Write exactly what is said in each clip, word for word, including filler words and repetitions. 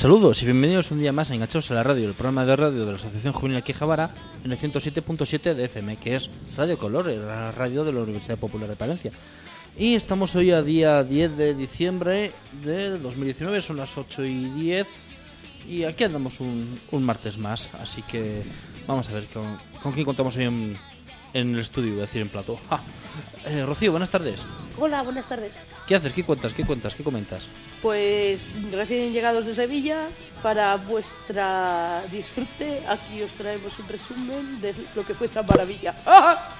Saludos y bienvenidos un día más a Enganchados a la Radio, el programa de radio de la Asociación Juvenil Quijabara en el ciento siete punto siete de F M, que es Radio Color, la radio de la Universidad Popular de Palencia. Y estamos hoy a día diez de diciembre del dos mil diecinueve, son las ocho y diez y aquí andamos un, un martes más, así que vamos a ver con, con quién contamos hoy en, en el estudio, voy a decir en plató. Eh, Rocío, buenas tardes. Hola, buenas tardes. ¿Qué haces? ¿Qué cuentas? ¿Qué cuentas? ¿Qué comentas? Pues recién llegados de Sevilla, para vuestra disfrute, aquí os traemos un resumen de lo que fue esa maravilla. ¡Ah!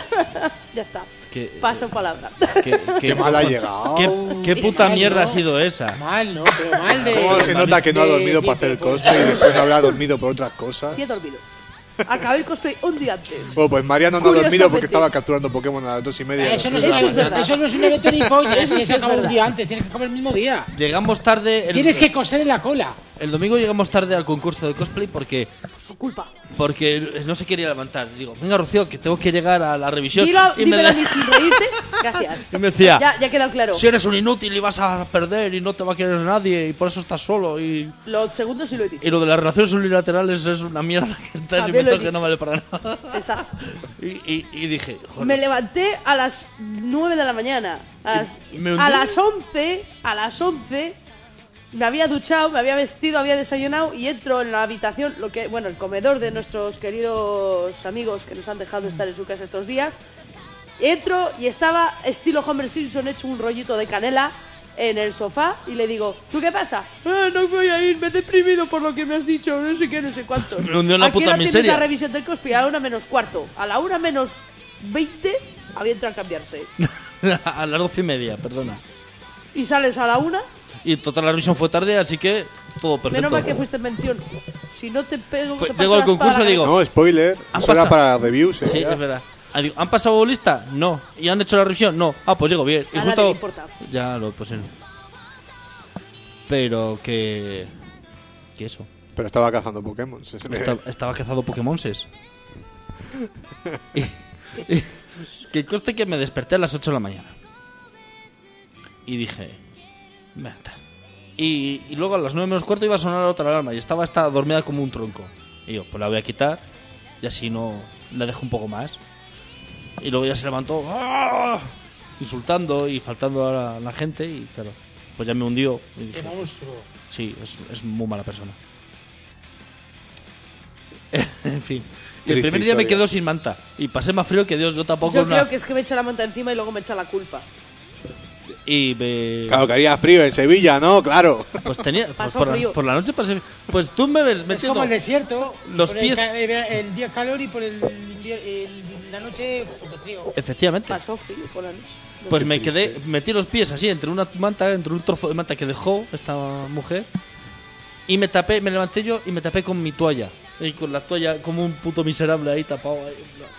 Ya está. ¿Qué, Paso palabra. ¿Qué, qué, qué mal ha llegado. ¿Qué, qué puta mal, mierda ¿no? ha sido esa? Mal, ¿no? Pero mal de... ¿Cómo se nota que no ha de- dormido de- para hacer el de- cosplay y después no habrá dormido por otras cosas? Sí he dormido. Acabé el cosplay un día antes. Bueno, pues Mariano no ha dormido porque Curiosamente. estaba capturando Pokémon a las dos y media. Eso no, es Eso una- es verdad. eso no es un evento ni polla, Eso si sí se es acaba un verdad. día antes, tienes que comer el mismo día. Llegamos tarde. El, Tienes que coser en la cola. el domingo llegamos tarde al concurso de cosplay porque Su culpa. porque no se quería levantar. Digo, venga Rocío, que tengo que llegar a la revisión. Dilo, y, me dímelo a de- mí sin reírte. Gracias. y me decía, Ya, ya ha quedado claro. si eres un inútil y vas a perder y no te va a querer nadie y por eso estás solo. Y, Lo segundo sí lo he dicho. y lo de las relaciones unilaterales es una mierda que está ese También lo he invento que dicho. no vale para nada. Exacto. Y, y, y dije, joder. Me levanté a las nueve de la mañana. A las, Y me hundí. a las once, a las once, me había duchado, me había vestido, había desayunado y entro en la habitación, lo que, bueno, el comedor de nuestros queridos amigos que nos han dejado estar en su casa estos días. Entro y estaba estilo Homer Simpson hecho un rollito de canela en el sofá y le digo, ¿tú qué pasa? "Ah, no voy a ir, me he deprimido por lo que me has dicho, no sé qué, no sé cuánto. Me hundió en la ¿A qué puta hora tienes miseria. la revisión del cosplay? A la una menos cuarto. A la una menos veinte había entrado a cambiarse. A las doce y media, perdona. Y sales a la una, Y total la revisión fue tarde, así que todo perfecto. menos mal que fuiste en mención. Si no te pego, Pues te paso llego al la espada concurso a la y digo, cabeza. No, spoiler. Han Eso era pasado- para reviews. eh, sí, ya. es verdad. Ah, digo, ¿han pasado lista? No. ¿Y han hecho la revisión? No. Ah, pues llego bien. Y A justo... nadie le importa. Ya lo pues Pero que... Que eso. Pero estaba cazando Pokémon. se le- Estaba, estaba cazando Pokémonses. y, y- que coste que me desperté a las ocho de la mañana. Y dije... "Venga, ta". Y, y luego a las nueve menos cuarto iba a sonar otra alarma y estaba esta dormida como un tronco. Y yo, pues la voy a quitar y así no la dejo un poco más. Y luego ya se levantó ¡ah! Insultando y faltando a la, a la gente y claro, pues ya me hundió. Y Qué dije, monstruo. sí, es, es muy mala persona. En fin. Y el Triste primer día me historia. quedo sin manta y pasé más frío que Dios, yo tampoco. Yo una- creo que es que me echa la manta encima y luego me echa la culpa. Y me... Claro que haría frío en Sevilla, ¿no? Claro. Pues tenía... Pues Pasó por, la, frío. por la noche pasé... Pues tú me ves Es metiendo... como el desierto. los por pies- El, ca- el- el día calor y por el, invier- el- la noche súper frío. Efectivamente. Pasó frío por la noche. No Pues sé. me quedé, metí los pies así entre una manta, entre un trozo de manta que dejó esta mujer y me tapé, me levanté yo y me tapé con mi toalla. Y con la toalla como un puto miserable ahí tapado ahí.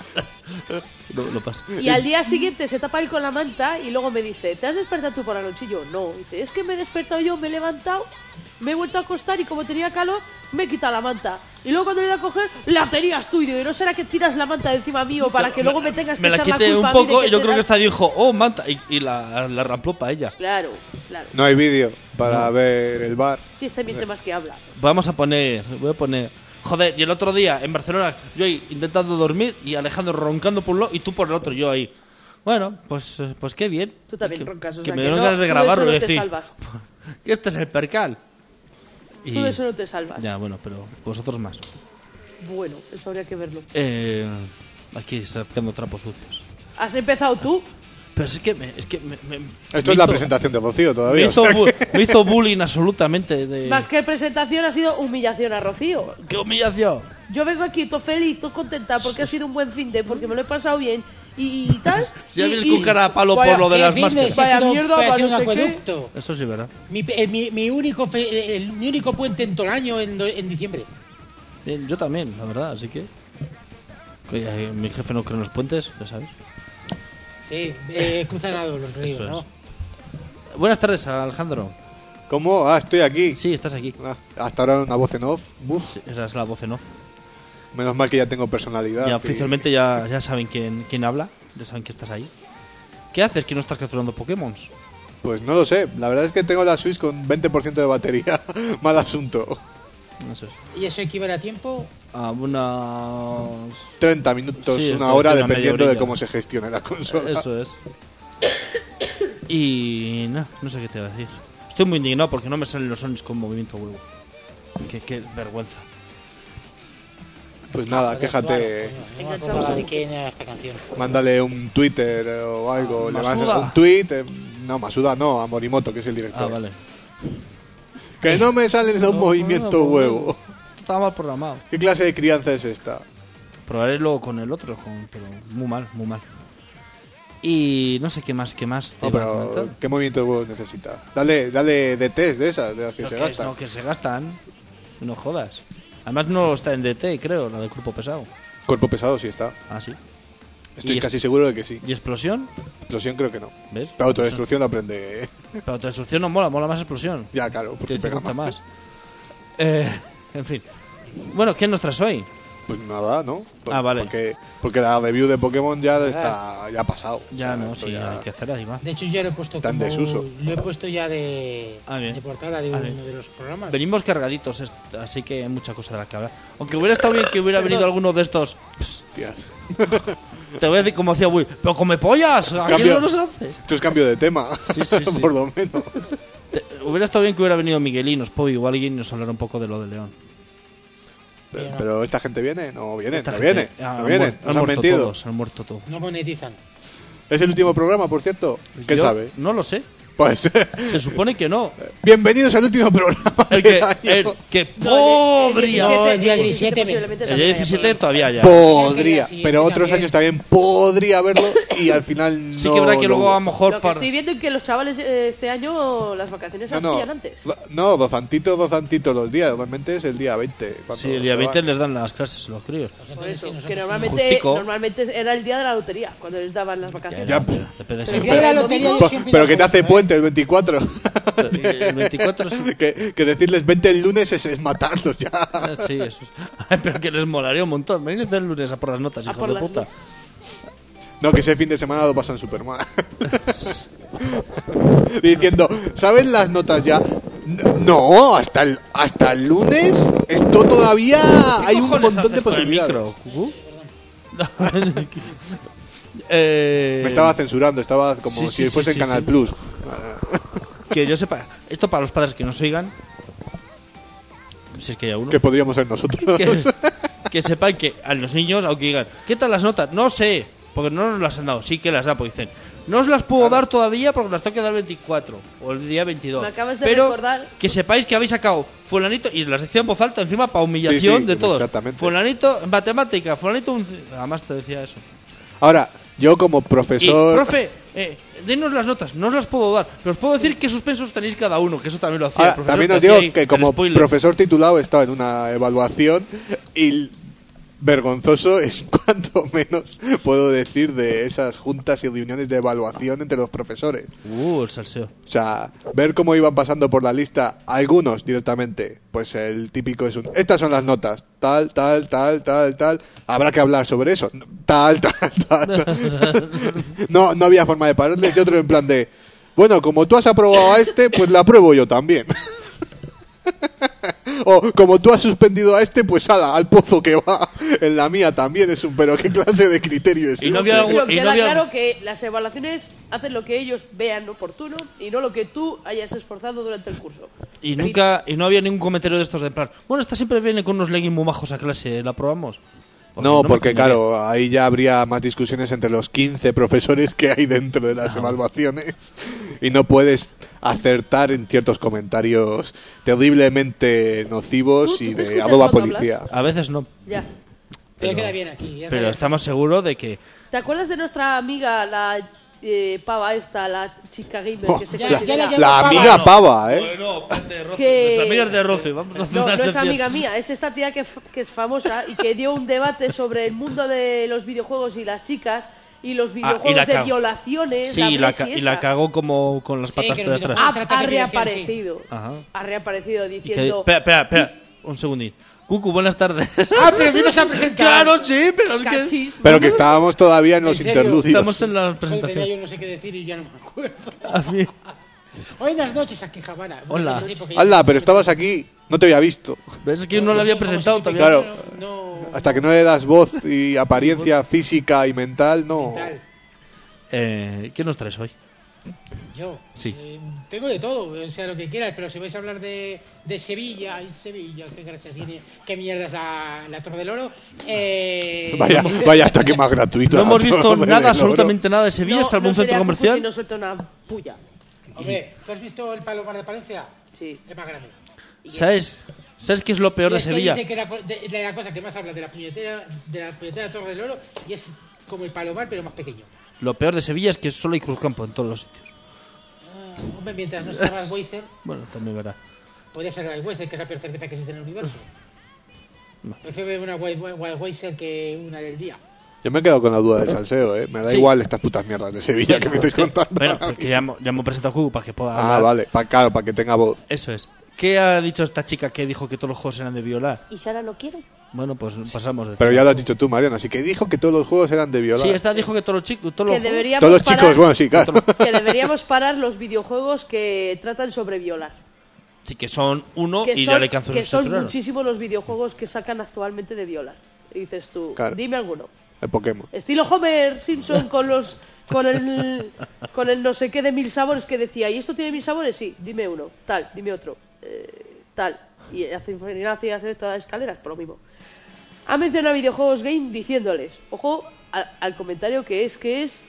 No, no pasa. Y al día siguiente se tapa él con la manta y luego me dice, ¿te has despertado tú por la noche? Y yo, no. Dice, es que me he despertado yo, me he levantado, me he vuelto a acostar y como tenía calor, me he quitado la manta. Y luego cuando le he ido a coger, la tenías tú. Y digo, ¿y no será que tiras la manta de encima mío para que luego me tengas que Me la echar quité la culpa un a mí de poco que y yo te creo que das- esta dijo, oh, manta. Y, y la, la rampló para ella. Claro, claro. No hay vídeo para ver el bar. Sí, este miente más que habla. Vamos a poner, voy a poner... Joder, y el otro día en Barcelona, yo ahí intentando dormir y Alejandro roncando por un lado y tú por el otro, yo ahí. Bueno, pues, eh, pues qué bien. Tú también que, roncas, o que sea me que dieron no, ganas de tú de grabarlo eso y no te decir salvas. que este es el percal. Y, Tú de eso no te salvas. ya, bueno, pero vosotros más. Bueno, eso habría que verlo. Eh, aquí sacando trapos sucios. ¿Has empezado tú? Pero es que me, es que me, me- Esto me es la hizo- presentación de Rocío Me todavía. hizo, o sea bu- que- me hizo bullying absolutamente de... Más que presentación ha sido humillación a Rocío. ¡Qué humillación! Yo vengo aquí todo feliz, todo contenta porque ha sido un buen fin de, porque me lo he pasado bien y, y tal. Si ya y- vienes y- con cara a palo Vaya, por lo de ¿Qué las business? máscaras. Ha Vaya sido- mierda, ha va, sido no un sé qué. acueducto. Eso sí, ¿verdad? Mi, eh, mi, mi único fe- el, mi único puente en todo el año en, do- en diciembre. Bien, yo también, la verdad, así que... Oye, eh, mi jefe no cree en los puentes, ya sabes. Sí, eh, cruzan a los ríos, Eso es. ¿no? Buenas tardes, Alejandro. ¿Cómo? Ah, estoy aquí. Sí, estás aquí. Ah, hasta ahora una voz en off. Buf. Sí, esa es la voz en off. Menos mal que ya tengo personalidad. Ya y- oficialmente ya, ya saben quién, quién habla, ya saben que estás ahí. ¿Qué haces que no estás capturando Pokémon? Pues no lo sé. La verdad es que tengo la Switch con veinte por ciento de batería. Mal asunto. No sé. ¿Y eso equivale a tiempo? A unos... treinta minutos, Sí, una esto hora, es una dependiendo media de horilla. cómo se gestione la consola. Eso es. Y no, no sé qué te iba a decir. Estoy muy indignado porque no me salen los Sonics con movimiento huevo. Qué, qué vergüenza. Pues nada, Joder, quéjate. coño, no me Enganchamos acordaba a de bucle. quién era esta canción. Mándale un Twitter o algo. Ah, le mandas Masuda. un tweet. eh, no, Masuda no, a Morimoto, que es el director. Ah, vale. Que no me salen los No, movimientos no, no, huevo. Estaba mal programado. ¿Qué clase de crianza es esta? Probaré luego con el otro, con- pero muy mal, muy mal. Y no sé qué más, qué más te No, iba a pero comentar. ¿qué movimientos de huevo necesita? Dale, dale D Ts de esas, de las que Lo se que, es, gastan. lo que se gastan. No jodas. Además no está en D T, creo, la de cuerpo pesado. Cuerpo pesado sí está. Ah, sí. Estoy ¿Y casi seguro de que sí. ¿Y explosión? Explosión creo que no. ¿Ves? Pero autodestrucción lo aprende. Pero autodestrucción no mola, mola más explosión. Ya, claro, porque Te pega gusta más. más. Eh, en fin. Bueno, ¿qué nos traes hoy? Pues nada, ¿no? Pues Ah, vale. Porque, porque la review de Pokémon ya está ya ha pasado. Ya no, esto sí, ya- hay que hacer ahí va. De hecho, ya lo he puesto Está en como... desuso. Lo he puesto ya de, Ah, bien. de portada de Ah, uno bien. de los programas. Venimos cargaditos, est- así que hay mucha cosa de la que hablar. Aunque hubiera estado bien que hubiera venido alguno de estos. Hostias. Te voy a decir como hacía Will, pero come pollas, ¿a quién Cambio. no nos hace? Esto es cambio de tema, Sí, sí, sí. por lo menos. Te- hubiera estado bien que hubiera venido Miguelín, Spoy o alguien y nos hablara un poco de lo de León. Pero, pero esta gente viene, no viene, Esta no gente- viene, ah, no han viene, muer- nos han han muerto mentido. todos, han muerto todos. No monetizan. ¿Es el último programa, por cierto? ¿Quién Yo sabe? No lo sé. Pues Se supone que no. bienvenidos al último programa El del que, año. el que No, el- el podría. No, el día el diecisiete posiblemente El también día haya diecisiete programa. todavía ya. Podría, Sí, pero sí, otros también. años también podría haberlo y al final no. Sí que habrá que luego a lo no. mejor Lo que para... estoy viendo es que los chavales eh, este año las vacaciones se No, las no, pillan antes. no, dozantito, dozantito los días. Normalmente es el día veinte. cuando Sí, el día se veinte van. les dan las clases a los críos. Pues Por entonces eso, sí, nosotros que sí. normalmente, Justico. normalmente era el día de la lotería, cuando les daban las vacaciones. Ya, pero depende Pero siempre. el día de la lotería yo Pues- siempre pero la que te hace apuesto, ¿eh? puente el veinticuatro. El veinticuatro es... que, que decirles vente el lunes es, es matarlos ya. Ah, sí, eso es... Ay, pero que les molaría un montón. Venid el lunes a por las notas, A hijos por de las puta. notas. No, que ese fin de semana lo pasan super mal. Diciendo, ¿saben las notas ya? N- No, hasta el, hasta el lunes esto todavía hay un cojones montón de haces con el posibilidades. micro, Cucú? eh, Me estaba censurando, estaba como Sí, si sí, fuese sí, en sí, Canal sí. Plus. Que yo sepa, esto para los padres que nos oigan, si es que hay uno, Que podríamos ser nosotros. que, que sepan que a los niños, aunque digan, ¿qué tal las notas? No sé, porque no nos las han dado, sí que las da, porque dicen, no os las puedo dar todavía porque las tengo que dar el veinticuatro o el día veintidós. Me acabas de Pero recordar- que sepáis que habéis sacado fulanito, y las decía en voz alta encima para humillación Sí, sí, de todos. exactamente. Fulanito en matemática, fulanito un... Además te decía eso. Ahora, yo como Y, profesor... profe, eh, denos las notas, no os las puedo dar, pero os puedo decir qué suspensos tenéis cada uno, que eso también lo hacía. Ahora, el profesor, también te os digo hacía ahí que el como spoiler. profesor titulado estaba en una evaluación y vergonzoso es cuanto menos puedo decir de esas juntas y reuniones de evaluación entre los profesores. Uh, el salseo. O sea, ver cómo iban pasando por la lista algunos directamente, pues el típico es un, estas son las notas, tal, tal, tal, tal, tal, habrá que hablar sobre eso, tal, tal, tal, tal. No, no había forma de pararles y otro en plan de, bueno, como tú has aprobado a este, pues la apruebo yo también. O como tú has suspendido a este, pues ala, al pozo que va. En la mía también es un, pero qué clase de criterio es Y no este? había Pero y no queda había- claro que las evaluaciones hacen lo que ellos vean oportuno y no lo que tú hayas esforzado durante el curso. Y nunca y no había ningún comentario de estos de en plan, bueno, esta siempre viene con unos leggings muy majos a clase, ¿la probamos? No, me porque extrañaría. claro, ahí ya habría más discusiones entre los quince profesores que hay dentro de las evaluaciones y no puedes acertar en ciertos comentarios terriblemente nocivos ¿Tú- y tú te de escuchas adoba cuando policía. A veces no, Ya. Pero, Pero- queda bien aquí. ya pero sabes. estamos seguros de que ¿Te acuerdas de nuestra amiga, la eh, pava esta, la chica gamer Oh, que se Ya- la, ya le considera- llamo la pava, amiga no. pava, ¿eh? Bueno, espérate, Roce, Que- las amigas de Roce, vamos a hacer No, una no es sección. amiga mía, es esta tía que, f- que es famosa y que dio un debate sobre el mundo de los videojuegos y las chicas y los videojuegos la de cagó. violaciones. Sí, y la, Bless ca- y esta. la cagó como con las Sí, patas que de los atrás. videojuegos- Ha, Trata ha de violación, reaparecido. Ajá. Ha reaparecido Y que- diciendo... espera, espera, espera, un segundín. Cucu, buenas tardes. Ah, pero me ibas a presentar. Claro, sí, pero es que Cachis. Pero que estábamos todavía en los ¿En serio? interludios. estamos en la Joder, presentación. yo no sé qué decir y ya no me acuerdo. A mí- Buenas noches, aquí Javana. Hola. Hala, pero estabas aquí, no te había visto. ¿Ves que no lo había presentado todavía? Claro. No, Hasta que no le das voz y apariencia física y mental, no. tal. Eh, ¿Qué nos traes hoy? Yo Sí. eh, tengo de todo, o sea, lo que quieras, pero si vais a hablar de, de Sevilla, ay, Sevilla, qué gracia tiene, qué mierda es la, la Torre del Oro. Eh, Vaya, vaya ataque más gratuito. No a hemos todo visto el nada, oro. absolutamente nada de Sevilla, No, salvo no un centro sería justo comercial. si no suelta una puya. Hombre, ¿tú has visto el Palomar de Palencia? Sí. Es más grande. ¿Sabes? ¿Sabes qué es lo peor Y de es que Sevilla? dice que la, co- de, de la cosa que más habla de la puñetera, de la puñetera Torre del Oro y es como el Palomar, pero más pequeño. Lo peor de Sevilla es que solo hay cruzcampo en todos los sitios. Ah, hombre, mientras no se llama Weiser, Bueno, también verá. podría ser la Weiser, que es la peor cerveza que existe en el universo. No. Prefiero beber una Wild Weiser que una del día. Yo me he quedado con la duda del salseo, ¿eh? Me da Sí. igual estas putas mierdas de Sevilla que me estáis contando. Bueno, porque ya, hemos- ya hemos presentado a Cubo para que pueda Ah, hablar. vale, pa, claro, para que tenga voz. Eso es. ¿Qué ha dicho esta chica que dijo que todos los juegos eran de violar? ¿Y Sara no quiere? Bueno, pues pasamos. de Pero tema. ya lo has dicho tú, Mariana, así que dijo que todos los juegos eran de violar. Sí, esta dijo que todos los chicos, todos Que los juegos- deberíamos Todos los parar, chicos, bueno, sí, claro. que deberíamos parar los videojuegos que tratan sobre violar. Sí, que son uno Que y son, ya le canso que su son cerebro. muchísimos los videojuegos que sacan actualmente de violar. Y dices tú, Claro. dime alguno. El Pokémon. Estilo Homer Simpson con los con el con el no sé qué de mil sabores que decía, ¿y esto tiene mil sabores? Sí, dime uno. Tal, dime otro. Eh, tal. Y hace infinidad y hace todas las escaleras, por lo mismo. Ha mencionado videojuegos game diciéndoles, ojo al, al comentario que es que es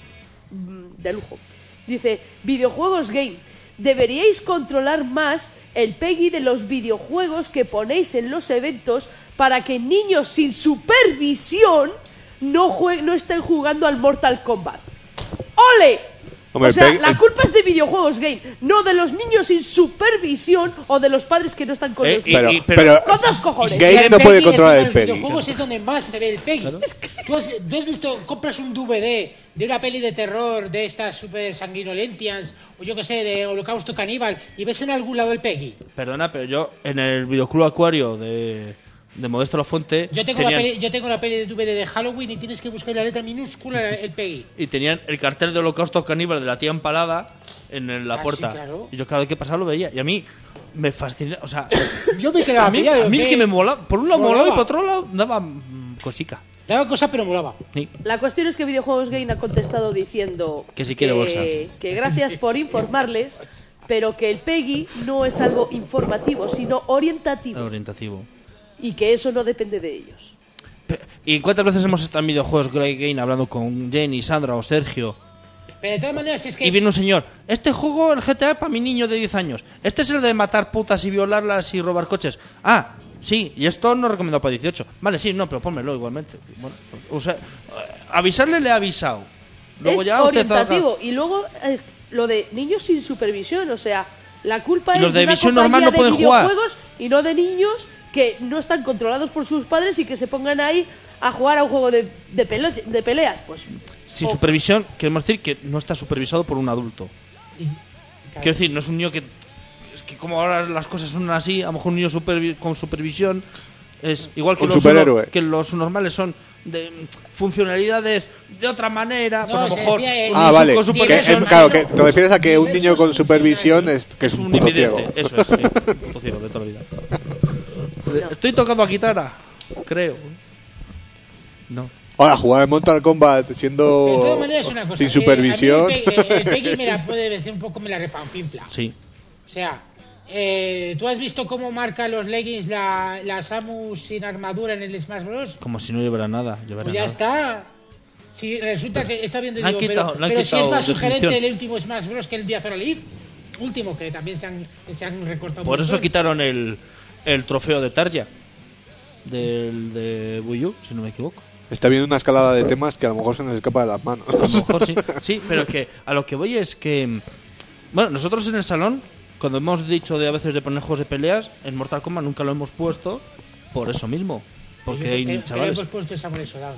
mm, de lujo. Dice, videojuegos game, deberíais controlar más el PEGI de los videojuegos que ponéis en los eventos para que niños sin supervisión no, jue- no estén jugando al Mortal Kombat. ¡Ole! Hombre, o sea, el Peggy- la el- culpa es de videojuegos game, no de los niños sin supervisión o de los padres que no están con Eh, los y- niños. Pero, y- pero- pero, Con dos cojones. Game Y el no puede Peggy, controlar encima el de Peggy. los videojuegos es donde más se ve el Peggy. ¿Tú, has, tú has visto, compras un D V D de una peli de terror de estas super sanguinolentias o yo que sé, de Holocausto Caníbal y ves en algún lado el Peggy. Perdona, pero yo en el videoclub Acuario de, de Modesto La Fuente Yo tengo, tenían, la peli, yo tengo la peli de D V D de Halloween y tienes que buscar la letra minúscula el Peggy. y tenían el cartel de Holocausto Caníbal de la tía empalada en el- la Ah, puerta. sí, claro. Y yo cada vez que pasaba lo veía. Y a mí me fascina. O sea, Yo me quedaba a mí, pillado, a mí es ¿qué? que me mola. Por un lado Molaba. molaba y por otro lado daba mm, cosica. Daba cosa pero molaba. Sí. La cuestión es que Videojuegos Game ha contestado diciendo Que si quiere bolsa. que gracias por informarles, pero que el PEGI no es algo informativo, sino orientativo, Orientativo. y que eso no depende de ellos. Pe- ¿Y cuántas veces hemos estado en videojuegos Grey Game hablando con Jenny, Sandra o Sergio? Pero de todas maneras es que... Y viene un señor, este juego, el G T A, es para mi niño de diez años. Este es el de matar putas y violarlas y robar coches. Ah, sí, y esto no recomendado para dieciocho. Vale, sí, no, pero pónmelo igualmente. Bueno, pues, o sea, eh, avisarle le he avisado. Luego es ya usted orientativo. Y luego es lo de niños sin supervisión, o sea, la culpa Y es los de una visión compañía normal no de pueden jugar. videojuegos y no de niños que no están controlados por sus padres y que se pongan ahí a jugar a un juego de, de, peleas, de peleas. Pues Sin o- supervisión, queremos decir que no está supervisado por un adulto. Quiero decir, no es un niño que... Es que como ahora las cosas son así, a lo mejor un niño supervi- con supervisión es igual que Un los, superhéroe. uno- que los normales son de mm, funcionalidades de otra manera, No, pues a lo se mejor decía, eh, un Ah, niño vale. con Que, supervisión em, claro, que te refieres a que un niño con supervisión es que es es un un puto ciego. invidente. Eso es, sí, un puto ciego de toda la vida. Estoy tocando a guitarra, creo. No. Ahora, jugar en Mortal Kombat Pero de siendo todas maneras es una cosa. sin que supervisión. a mí el Peggy, el Peggy me la puede decir un poco, me la repampinfla. Sí. O sea, eh, ¿tú has visto cómo marca los leggings la, la Samus sin armadura en el Smash Bros? Como si no llevara nada. Llevara Pues ya nada. está. Si resulta que está viendo, Le han digo, quitado- pero, le han pero si quitado es más sugerente definición. el último Smash Bros que el Diazor Leaf, último que también se han, se han recortado. Por un eso montón. quitaron el, el trofeo de Tarja del de Wii U, si no me equivoco. Está viendo una escalada de temas que a lo mejor se nos escapa de las manos. A lo mejor sí. Sí, pero que a lo que voy es que... Bueno, nosotros en el salón, cuando hemos dicho de a veces de poner juegos de peleas, en Mortal Kombat nunca lo hemos puesto por eso mismo. Porque Pero- hay pero- chavales... Pero hemos puesto el Samurai Shodown.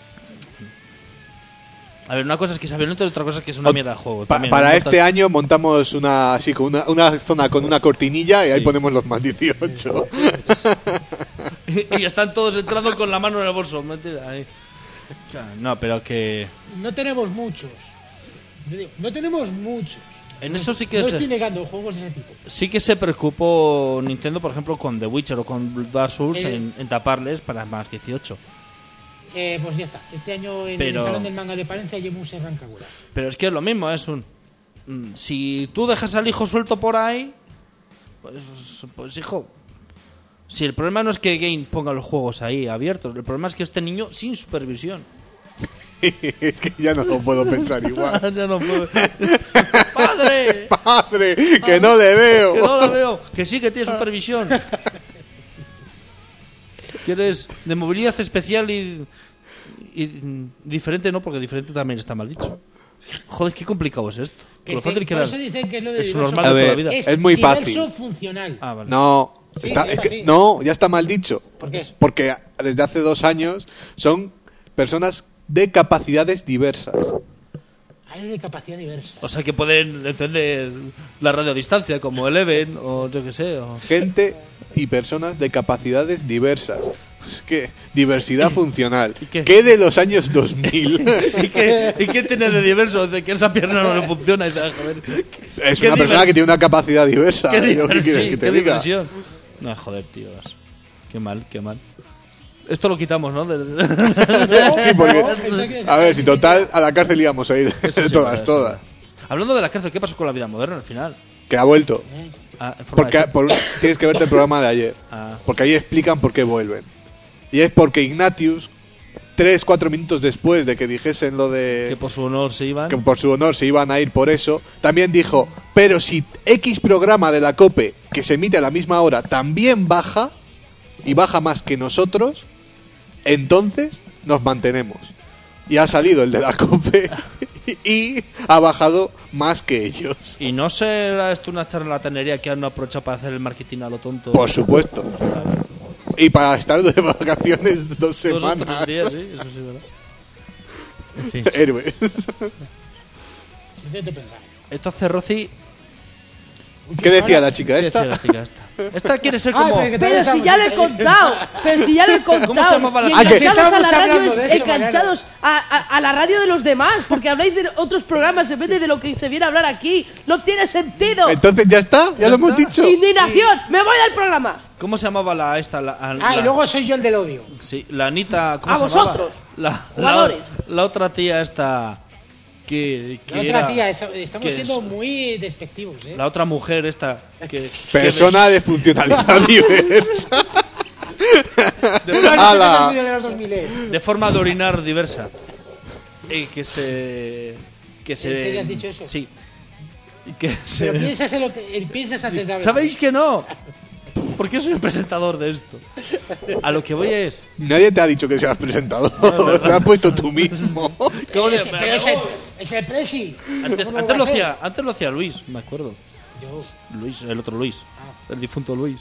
A ver, una cosa es que sea violento y otra cosa es que es una mierda de juego. Pa- también, para ¿no? este año montamos una así con una, una zona con una cortinilla y ahí Sí. ponemos los más dieciocho. Y están todos entrando con la mano en el bolso. metida ahí. Claro, no, pero que... No tenemos muchos. Yo digo, no tenemos muchos. En eso sí que No se, estoy negando juegos de ese tipo. sí que se preocupó Nintendo, por ejemplo, con The Witcher o con Dark Souls El- en, en taparles para más dieciocho. Eh, pues ya está. Este año en Pero- el Salón del Manga de Palencia llevo un Serran Kagura. Pero es que es lo mismo, es un... mm, Si tú dejas al hijo suelto por ahí, pues, pues hijo... Si el problema no es que Game ponga los juegos ahí abiertos, el problema es que este niño sin supervisión. Es que ya no lo puedo pensar igual. Ya no puedo. ¡Padre! ¡Padre! ¡Que no le veo! Que no la veo. Que sí que tiene supervisión. Que eres de movilidad especial y, y mm, diferente, no, porque diferente también está mal dicho. Joder, qué complicado es esto. Que Lo se- fácil que por era. eso dicen que es lo de Es diverso. normal A de toda la ver, vida. Es, Es muy diverso fácil. funcional. Ah, vale. No, Sí, está- sí, es está que- así. no, ya está mal dicho. ¿Por qué? Porque desde hace dos años son personas de capacidades diversas. Áreas de capacidad diversa. O sea que pueden encender la radio a distancia, como Eleven, o yo qué sé. O... Gente y personas de capacidades diversas. Es que diversidad funcional. y qué? ¿Qué de los años dos mil? ¿Y qué, ¿Y qué tiene de diverso? De que esa pierna no le funciona. Y dice, "Ah, joder, Es qué una persona divers- que tiene una capacidad diversa. qué Yo, ¿qué quieres diversión, que te qué diga? diversión. No, joder, tíos. Qué mal, qué mal. Esto lo quitamos, ¿no? De- Sí, porque, No, pensé que- a ver, si total a la cárcel íbamos a ir Eso sí, todas, eso. todas. Hablando de la cárcel, ¿qué pasó con la vida moderna al final? Que ha vuelto. Ah, en forma Porque de- por- tienes que verte el programa de ayer. Ah. Porque ahí explican por qué vuelven. Y es porque Ignatius, tres, cuatro minutos después de que dijesen lo que de por su honor se iban. que por su honor se iban a ir por eso, también dijo, pero si X programa de la COPE, que se emite a la misma hora, también baja, y baja más que nosotros, entonces nos mantenemos. Y ha salido el de la COPE y ha bajado más que ellos. ¿Y no será esto una charlatanería que han aprovechado para hacer el marketing a lo tonto? Por supuesto. Y para estar de vacaciones dos Dos o semanas. tres días, sí, eso sí, ¿verdad? En fin. Héroes. Intento pensar. Esto hace Rosy. ¿Qué decía la chica ¿Qué decía esta? la chica esta? Esta quiere ser Ah, como. pero que Pero si ya lo he contado, pero si ya lo he contado. ¿Cómo se llamaba la y chica? Ah, que- enganchados a la Estábamos radio, hablando es- de eso, enganchados a, a- a la radio de los demás, porque habláis de otros programas en vez de, de lo que se viene a hablar aquí. No tiene sentido. Entonces ya está, ya, ¿Ya lo hemos está? dicho. Indignación, me voy del programa. ¿Cómo se llamaba la esta? La, a- Ah, la- y luego soy yo el del odio. Sí, la Anita. ¿Cómo A se llamaba? vosotros, La, jugadores. La, la otra tía esta. Que, que La otra era- tía, es- estamos que siendo es- muy despectivos, ¿eh? La otra mujer esta. Que, Persona de funcionalidad diversa. que- No, no, no, ¡Hala! no, no, de los dos mil, eh. de, de forma de orinar diversa. Y que se. Que se. ¿En serio has dicho eso? Sí. Y que se. Pero piensas, en lo que, eh, piensas antes de hablar. ¿Sabéis que no? ¿Por qué soy el presentador de esto? A lo que voy es. Nadie te ha dicho que seas presentador. Lo has puesto tú mismo. ¿Cómo de- Ese- pero es el, es el Presi. Antes, ¿Cómo antes va lo a ser? hacía, antes lo hacía Luis, me acuerdo. Yo, Luis, el otro Luis. Ah. El difunto Luis.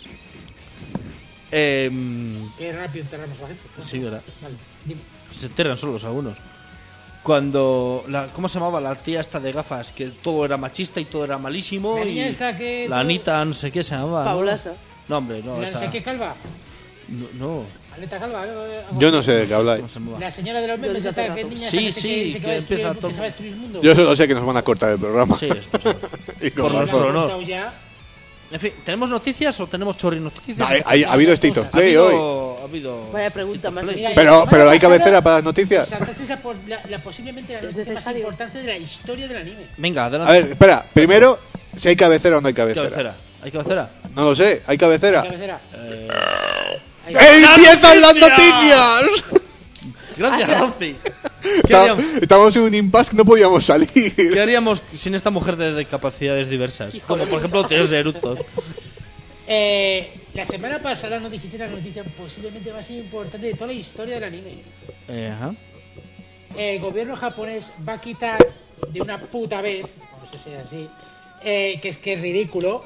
Eh, qué rápido enterramos a la gente. sí, ¿verdad? Vale, dime. Se enteran solos algunos. Cuando. La, ¿Cómo se llamaba la tía esta de gafas? Que todo era machista y todo era malísimo. La y niña esta que La todo- Anita, no sé qué se llamaba. ¿no? Paulasa. No, hombre, no. La esa- no sé qué calva. no, no. Aleta calva. eh, algo Yo así. no sé de qué habláis. ¿Cómo se llamaba? La señora de los memes, Yo esta desde hace que rato. niña Sí, esta sí, que, dice que va a destruir, empieza que todo- se va a destruir el mundo. Yo solo sé que nos van a cortar el programa. Sí, esto sí. Y con por La nuestro razón. han honor. cortado ya. En fin, ¿tenemos noticias o tenemos chorri noticias? Hay- hay- ha habido State of Ha Play hoy. habido, ha habido Vaya pregunta State of más Play. Mira, Pero, la semana pero hay pasada cabecera para las noticias. saltasteis la, por- la, la posiblemente la Es noticia más necesario. importante de la historia del anime. Venga, adelante. A ver, espera. Primero, si hay cabecera o no hay cabecera. cabecera. ¿Hay cabecera? No lo sé. ¿Hay cabecera? Cabecera. Eh, Ahí. ¡Eh, ¡Empiezan las noticia! noticias! Gracias, Rosy. ¿Qué Está- haríamos, Estamos en un impasse que no podíamos salir. qué haríamos sin esta mujer de, de capacidades diversas? Como por ejemplo test de eructos. Eh, la semana pasada nos dijiste la noticia posiblemente más importante de toda la historia del anime. Eh, ajá. El gobierno japonés va a quitar de una puta vez, no sé si es así, eh, que es que es ridículo,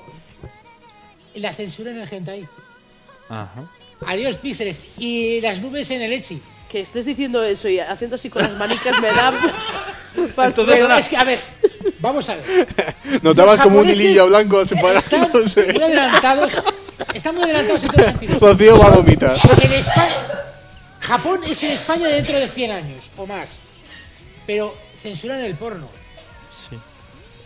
la censura en el hentai. Ajá. Adiós píxeles y las nubes en el Echi. Que estés diciendo eso y haciendo así con las manicas me da. Entonces Pero ahora- es que, a ver, vamos a ver. Notabas como un japoneses hilillo blanco Están separándose. muy adelantados. Están muy adelantados en todos los sentidos. Rocío va a vomitar. En España, Japón es en España dentro de cien años o más. Pero censuran el porno. Sí.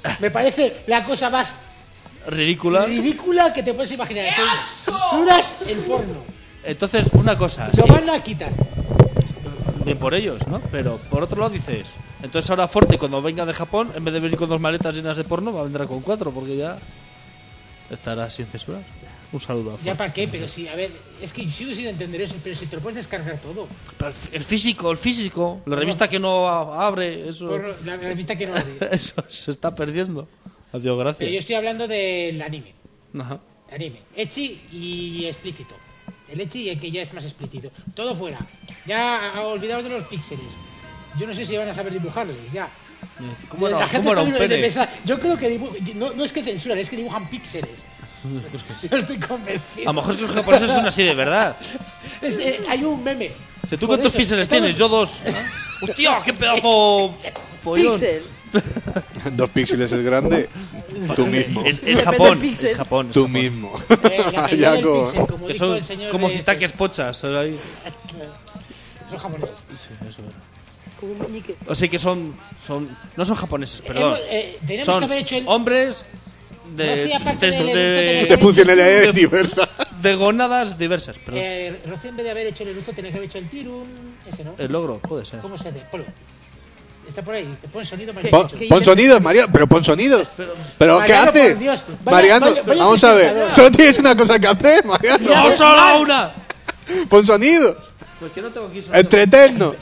me parece la cosa más ridícula. ridícula que te puedes imaginar. Censuras el porno. Entonces, una cosa. Lo sí, van a quitar. bien por ellos, ¿no? Pero por otro lado dices, entonces ahora Forte cuando venga de Japón, en vez de venir con dos maletas llenas de porno, va a vendrá con cuatro, porque ya estará sin censurar. Un saludo a Forte. ¿Ya para qué? Pero sí, a ver, es que sigo sin entender eso, pero si te lo puedes descargar todo. Pero el, el físico, el físico, la revista que no a- abre, eso, Porno, la, la revista que no abre. eso se está perdiendo. Adiós, Pero yo gracias. estoy hablando del anime. Ajá. Anime. Ecchi y explícito. El ecchi y que ya es más explícito. Todo fuera. Ya olvidaos de los píxeles. Yo no sé si van a saber dibujarles, ya. ¿Cómo era, La gente cómo era está un libre de pene? pensar. Yo creo que dibu- no, no es que censuran, es que dibujan píxeles. Yo estoy convencido. A lo mejor es que los japoneses son así de verdad. Es, eh, hay un meme. Si tú Por cuántos eso, píxeles estamos- tienes, yo dos. ¡Hostia, qué pedazo pollón! Pixel. Dos píxeles es grande. Tú mismo. Es, es Depende Japón, del píxel. es Japón. es Tú Japón. mismo. Eh, la calidad del Yaco. píxel, como Que dijo son el señor como de si este. taques pochas. ¿sabes? Ahí. Son japoneses. Sí, eso era. Como un meñique. O sea que son, son. No son japoneses, perdón. Hemos- eh, tenemos son que haber hecho el- hombres No de. hacía parte de, del de- eructo, De funcionalidades diversas. de gonadas diversas. Perdón. Eh, Rocío, en vez de haber hecho el eructo, tenía que haber hecho el tirun. Ese, ¿no? El logro, puede ser. ¿Cómo se hace? Ponlo. Está por ahí. Te pon sonido más ¿Qué? bien Pon, hecho. que- pon sonidos, Mariano. Pero pon sonidos. Pero, ¿qué Mariano, haces? por Dios. Vaya- Mariano, vaya- vaya vamos a ver. presentador. Solo tienes una cosa que hacer, Mariano. Ya, ¡Vamos a la una! Pon sonidos. Pues que no tengo aquí sonido. Entretennos.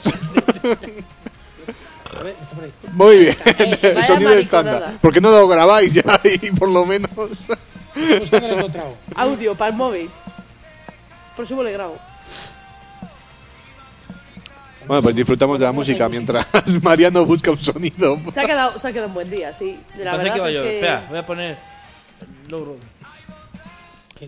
A ver, está por ahí. Muy bien. El vaya sonido mariconada. estándar. ¿Por qué no lo grabáis ya? Y por lo menos. Buscando lo he encontrado. Audio para el móvil. Por eso le grabo. Bueno, pues disfrutamos de la música mientras Mariano busca un sonido. Se ha quedado, se ha quedado un buen día, sí. La Parece verdad que va a es llover. que... Espera, voy a poner. el logro. ¿Qué?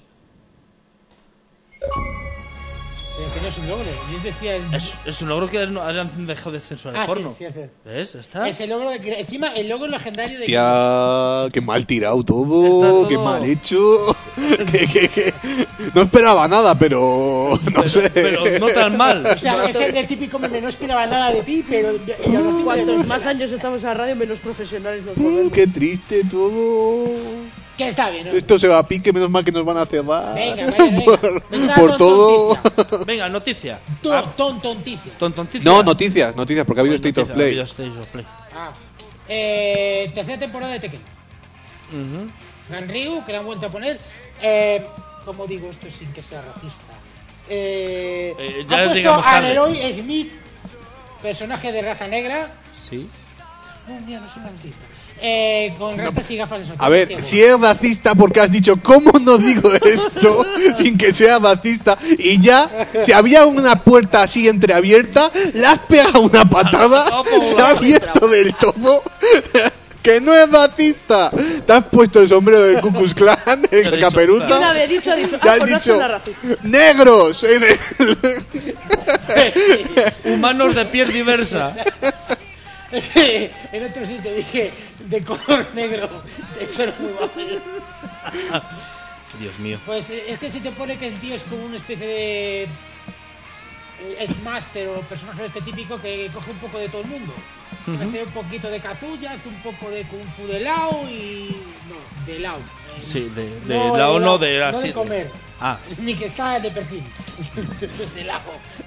Pero que no es un logro. Yo decía el... Es, es un logro que no hayan dejado de censurar el Ah, sí, porno. sí, sí. ¿Ves? Está. Es el logro de... Encima, el logro legendario de... Tía, qué mal tirado Está todo, todo- qué mal hecho. que, que, que- No esperaba nada, pero no Pero, sé. pero no tan mal. O sea, es el del típico meme, no esperaba nada de ti, pero... Y aún así me Cuantos devuelves. más años estamos en la radio, menos profesionales nos Mm, volvemos. qué triste todo. Que está bien, ¿no? Esto se va a pique, menos mal que nos van a cerrar. Venga, vale, venga. por Venga, por ton- todo. tonticia. Venga, noticia. To- Ah, ton- tonticia. tontoncicia. No, noticias, noticias, porque ha habido Pues State of noticia, ha Play. habido State of Play. Ah. Eh, tercera temporada de Tekken. Ujú. Ganryu, que la han vuelto a poner. Eh, ¿Cómo digo esto sin que sea racista? Eh, Eh, ya ha les puesto digamos al tarde. héroe Smith, personaje de raza negra. Sí. No, mira, no soy un racista. Eh, con rastas y gafas de sol. A ver, Ciego. si es racista, porque has dicho, ¿cómo no digo esto sin que sea racista? Y ya, si había una puerta así entreabierta, le has pegado una patada, se ha abierto del todo. Que no es racista. Te has puesto el sombrero de Ku Klux Klan, He el dicho, caperuza. Una vez dicho, ha dicho, Te ah, has pues no dicho, soy una racista. negros. en el- Humanos de piel diversa. En otro sitio dije de color negro. Eso era muy guapo. Dios mío. Pues eh, es que se te pone que el tío es como una especie de eh, el master o personaje de este típico que coge un poco de todo el mundo. Hace un poquito de Kazuya, hace un poco de Kung Fu de Lao y... No, de Lao. Eh, Sí, de, de no, la de O no Lao, de la no de siete. comer. Ah, Ni que está de perfil. De Lao.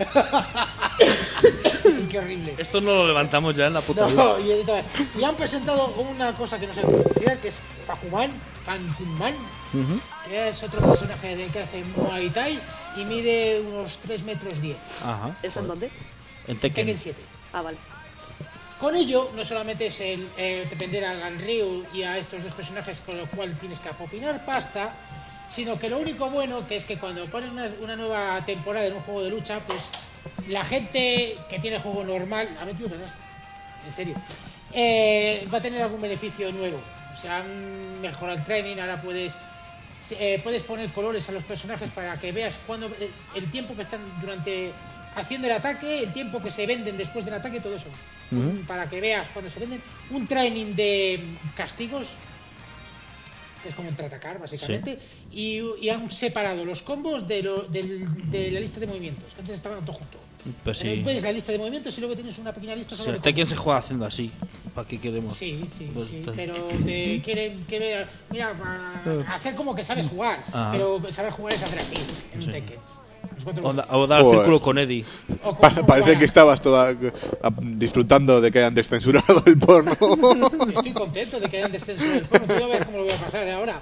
Es que horrible. esto no lo levantamos ya en la puta vida. No, y, entonces- y han presentado una cosa que no sé cómo decir, que es Fakuman, Fankunman, Ujú. que es otro personaje de que hace Muay Thai y mide unos tres metros diez. Ajá. ¿Eso en dónde? En Tekken Tekken. siete. Ah, vale. Con ello, no solamente es el eh, depender a Ganryu y a estos dos personajes con los cuales tienes que apopinar pasta, sino que lo único bueno que es que cuando ponen una, una nueva temporada en un juego de lucha, pues la gente que tiene juego normal, a mí tío, me gasta, en serio, eh, va a tener algún beneficio nuevo. O sea, han mejorado el training, ahora puedes eh, puedes poner colores a los personajes para que veas cuando eh, el tiempo que están durante haciendo el ataque, el tiempo que se venden después del ataque, todo eso. Un- para que veas cuando se venden. Un training de castigos, que es como contraatacar básicamente, y, y han separado los combos de, lo- del- de la lista de movimientos, que antes estaban todo junto. Pues Eh, sí. Puedes la lista de movimientos y luego tienes una pequeña lista Sí, sobre el Tekken combos. se juega haciendo así. ¿para qué queremos? Sí, sí, Pues sí, te- pero te quieren que vea- mira, para hacer como que sabes jugar, Ah. pero saber jugar es hacer así, en un Sí. Tekken. Los cuatro O, da- botones. o dar al Joder. círculo con Eddie. O con- Pa- con parece Juana. que estabas toda a- disfrutando de que hayan descensurado el porno. Estoy contento de que hayan descenso del porno, voy a ver cómo lo voy a pasar de ahora.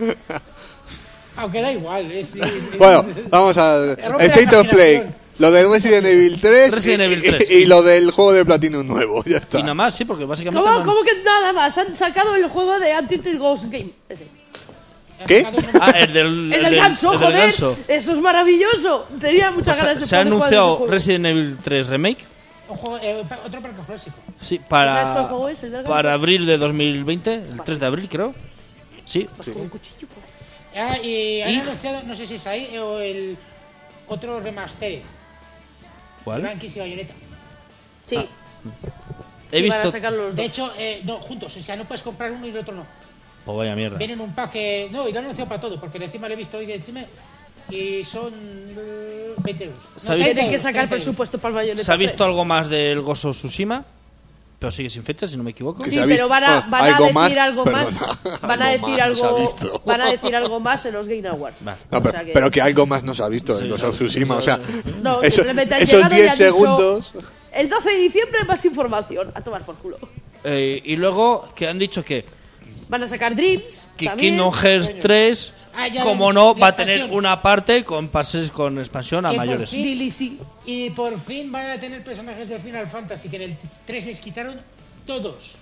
Aunque da igual, es... Bueno, vamos al Rompe la State of Play. imaginación. Lo de Resident Evil tres, Resident y, Evil y- tres. y lo del juego de Platinum nuevo. Ya está. Y nada más, sí, porque básicamente... ¿Cómo, no- ¿Cómo que nada más? Han sacado el juego de Untitled Ghost Game. Ese. ¿Qué? Ah, el del, El el del del- ganso, el del joder. ganso. Eso es maravilloso. Tenía muchas Pues ganas se, de se ha poder jugar ese anunciado juego. Resident Evil tres Remake. Un juego, eh, pa- otro parque clásico. Sí, ¿Sabes cuál para, juego es? ¿El del ganso? para abril de dos mil veinte, el tres de abril creo. Sí, Vas con un cuchillo. pues. Ah, y han Y- anunciado, no sé si es ahí, o el otro remastered. ¿cuál? Ranks y Bayonetta. Sí. He Sí, visto... van a sacar los De dos. hecho, eh, no, juntos, o sea, no puedes comprar uno y el otro no. Pues vaya mierda. Vienen un pack que... No, y lo han anunciado para todo, porque encima lo he visto hoy de Chime y son eh, veinte euros. No, ¿Se ha visto- treinta Tienen que euros, sacar treinta euros. presupuesto para el Bayonetta. ¿Se ha visto tres. algo más del Gozo Tsushima? Pero sigue sin fecha, si no me equivoco. Que Sí, se ha pero visto van a, van a algo decir más, algo más. perdona, Van a algo decir más no se ha algo. visto. Van a decir algo más en los Game Awards. Vale. No, O pero, sea que- pero que algo más no se ha visto Sí, en los sí, Tsushima. sí, O sea, No, eso- simplemente han esos llegado y diez han dicho, segundos. El doce de diciembre más información. A tomar por culo. Eh, y luego que han dicho que, Van a sacar Dreams. que también. Kingdom Hearts tres, Ah, ya lo como he no, dicho, va a la tener expansión. una parte con pases con expansión a Que por mayores. fin- D L C. Y por fin van a tener personajes de Final Fantasy, que en el tres les quitaron todos.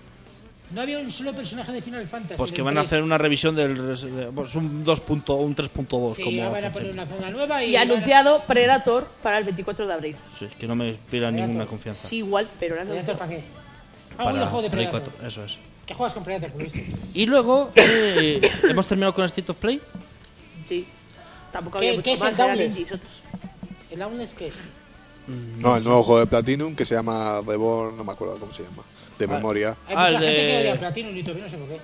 No había un solo personaje de Final Fantasy. Pues en que el van a tres. hacer una revisión del res- de- pues un dos punto un tres punto dos Sí, como van a hacen poner siempre. una zona nueva y... Y van a- anunciado Predator para el veinticuatro de abril. Sí, que no me inspira Predator. ninguna confianza. Sí, igual, pero lo han ¿Predator anunciado. para qué? Ah, Para un juego de Play Predator. cuatro, eso es. ¿Qué juegas con Predator, por lo visto? Y luego eh, hemos terminado con State of Play. Sí. Tampoco ¿Qué- había qué mucho es el más, eran Dauntless? indies otros. ¿El Dauntless qué es? No, el nuevo juego de Platinum que se llama Reborn, no me acuerdo cómo se llama. De memoria. Hay Ah, mucha el gente de- que odia Platinum y todavía no sé por qué.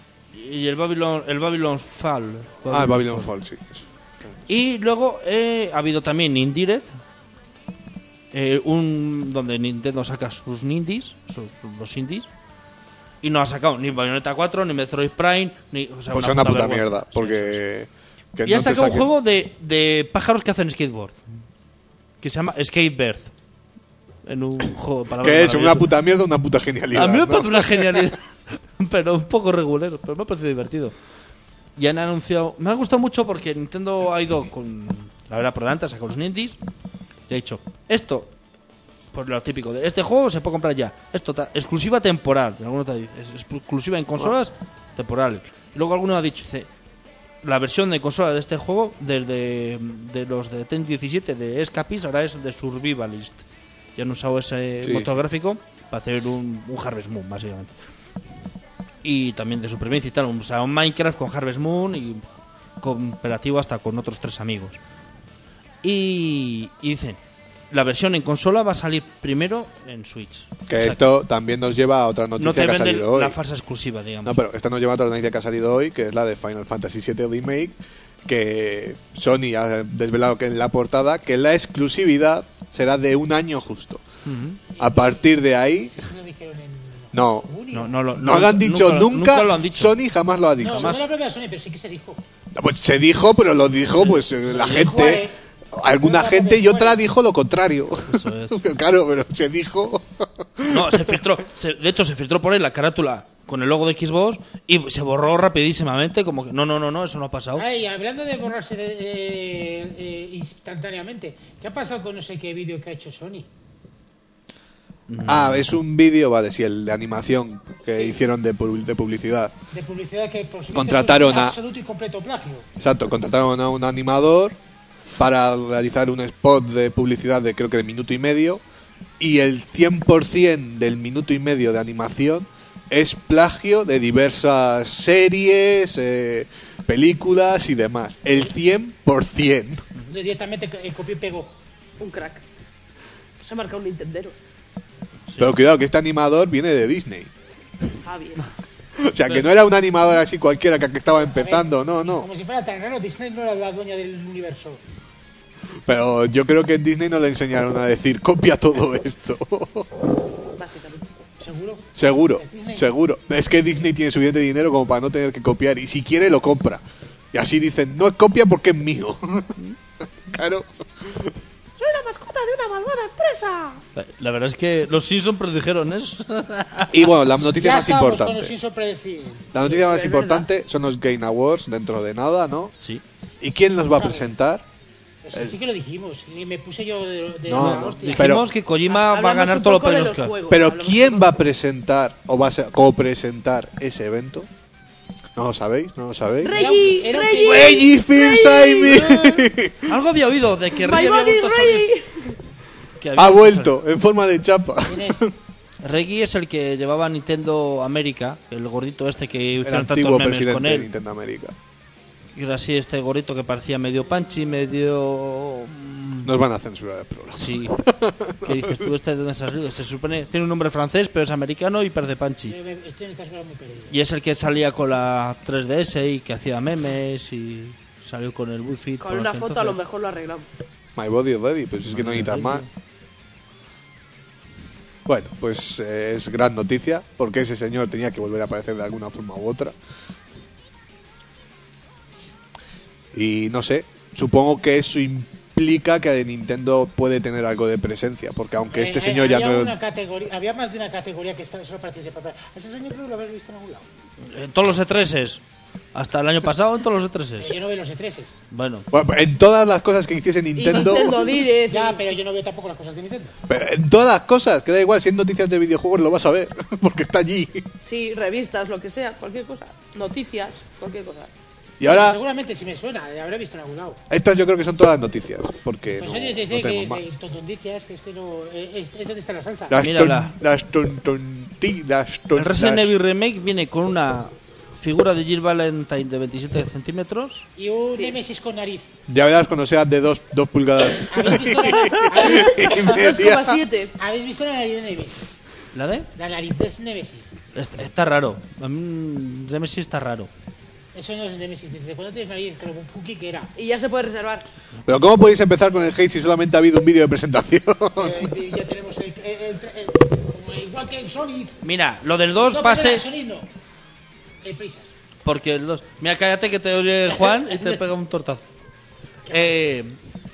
Y el Babylon, el Babylon Fall. Ah, el Babylon Fall, sí. eso. Y luego eh, ha habido también Indirect, eh, un donde Nintendo saca sus indies, sus, los indies, y no ha sacado ni Bayonetta cuatro, ni Metroid Prime, ni o sea, Pues es una puta vergüenza. mierda. Sí, sí, Porque. que sí. Y ha no te sacado un saquen- juego de, de pájaros que hacen skateboard, que se llama Skatebird. En un juego para Que es una puta mierda, una puta genialidad. A mí me ¿no? parece una genialidad, pero un poco regular, pero me ha parecido divertido. Y han anunciado... Me ha gustado mucho porque Nintendo ha ido con la verdad por delante, ha sacado los indies y ha dicho, esto, por lo típico, de este juego se puede comprar ya. Esto, ta- exclusiva temporal. Y alguno te dice, es exclusiva en consolas, temporal. Y luego alguno ha dicho, dice, la versión de consola de este juego, desde de los de Ten diecisiete de Escapist, ahora es de Survivalist. Y han usado ese Sí, motor sí. gráfico para hacer un, un Harvest Moon, básicamente. Y también de supervivencia y tal. O sea, un Minecraft con Harvest Moon y cooperativo hasta con otros tres amigos. Y, y dicen, la versión en consola va a salir primero en Switch. Que O sea, esto también nos lleva a otra no noticia te que ha venden salido hoy. la falsa exclusiva, digamos. No, pero esta nos lleva a otra noticia que ha salido hoy, que es la de Final Fantasy siete Remake, que Sony ha desvelado que en la portada que la exclusividad será de un año justo. Ujú. A partir de ahí, Eso lo dijeron en no, junio. No, no, lo, no lo han dicho nunca, nunca lo han dicho. Sony jamás lo ha dicho. No, jamás. no la propia Sony, pero sí que se dijo. Pues se dijo, pero lo dijo pues eh, la Se dijo, gente, eh, alguna fuera gente y porque otra fuera. dijo lo contrario. Eso es. Claro, pero se dijo. No, se filtró. se- de hecho, se filtró por ahí la carátula con el logo de Xbox y se borró rapidísimamente. Como que no, no, no, no, eso no ha pasado. Ay, hablando de borrarse de- de- de- instantáneamente, ¿qué ha pasado con no sé qué vídeo que ha hecho Sony? Ah, es un vídeo, vale, sí, el de animación que hicieron de, pu- de publicidad. De publicidad que por supuesto Contrataron es un a- absoluto y completo plagio. Exacto, contrataron a un animador para realizar un spot de publicidad de creo que de minuto y medio y el cien por ciento del minuto y medio de animación es plagio de diversas series, eh, películas y demás. El cien por ciento. Directamente eh, copió y pegó. Un crack. Se ha marcado un Nintenderos. Pero cuidado que este animador viene de Disney. Ah, bien. O sea, que no era un animador así cualquiera que que estaba empezando, no, no. Como si fuera tan raro, Disney no era la dueña del universo. Pero yo creo que en Disney no le enseñaron a decir copia todo esto. Básicamente. ¿Seguro? Seguro, ¿Es Disney? seguro. Es que Disney tiene suficiente dinero como para no tener que copiar. Y si quiere, lo compra. Y así dicen, no es copia porque es mío. Claro. ¡Soy la mascota de una malvada empresa! La, la verdad es que los Simpsons predijeron eso. Y bueno, la noticia Ya más estamos con los importante. Simpsons predecibles. La noticia más Es importante son los Game Awards dentro de nada, ¿no? Sí. ¿Y quién los va a presentar? Eso sí que lo dijimos. Y me puse yo de, de No, la no, hostia. dije- Pero- Dijimos que Kojima va a Hablamos ganar un todos los poco de premios. los Claro. juegos, Pero hablamos ¿quién un va a poco- presentar o va a ser- copresentar ese evento? ¿No lo sabéis? ¿No lo sabéis? ¡Reggie! Era un- ¡Reggie! ¡Reggie Fils-Aimé! Algo había oído de que ¡My Reggie había body vuelto a salir. Reggie! Que había Ha vuelto a vuelto en forma de chapa. ¿Quién es? salir. Reggie es el que llevaba Nintendo América, el gordito este que El hicieron antiguo tantos memes presidente con de él. Nintendo América. Y era así este gordito que parecía medio panchi, medio... mm, Nos van a censurar el programa. Sí. ¿Qué dices tú? ¿Este de dónde has salido? Se supone... Tiene un nombre francés, pero es americano y parece panchi. Yo me- Estoy en esta escuela muy perdido. Y es el que salía con la tres D S y que hacía memes y salió con el Wi-Fi. Con una foto a lo mejor lo arreglamos. My body ready, pues es que no necesitas más. Bueno, pues eh, es gran noticia, porque ese señor tenía que volver a aparecer de alguna forma u otra. Y no sé, supongo que eso implica que Nintendo puede tener algo de presencia, porque aunque este Eh, señor eh, ya había no... una categoría, había más de una categoría que estaba solo participaba. A ese señor creo que lo habéis visto en algún lado. En todos los E tres s. Hasta el año pasado en todos los E tres Pero s. yo no veo los E tres s. Bueno, Bueno, en todas las cosas que hiciese Y Nintendo... Nintendo Direct. Ya, pero yo no veo tampoco las cosas de Nintendo. Pero en todas las cosas, que da igual, si es noticias de videojuegos lo vas a ver, porque está allí. Sí, revistas, lo que sea, cualquier cosa. Noticias, cualquier cosa. Y ahora, Seguramente si me suena, la habré visto en algún lado. estas yo creo que son todas noticias, porque Pues no, oye, no dice tenemos que, más. que tondondicias, que es que no. eh, Es, es donde está la salsa. Las, Mira ton- la- las tontonti- las ton- el Resident las- Evil Remake viene con una figura de Jill Valentine de veintisiete centímetros. Y un Sí. Nemesis con nariz. Ya verás cuando seas de dos, dos pulgadas. ¿Habéis visto la, habéis, y dos media. coma siete. habéis visto la nariz de Nemesis? ¿La de? La nariz de Nemesis. Está, está raro. A mí Nemesis está raro. Eso no es Nemesis. ¿Desde cuándo tienes nariz? Como un cookie que era. Y ya se puede reservar. Pero ¿cómo podéis empezar con el hate si solamente ha habido un vídeo de presentación? Eh, ya tenemos el, el- el- el- como igual que el Sonic. Mira, lo del dos No, pase... perdona, Sonic no. El Prisa. Porque el dos... Mira, cállate que te oye Juan y te pega un tortazo. Eh,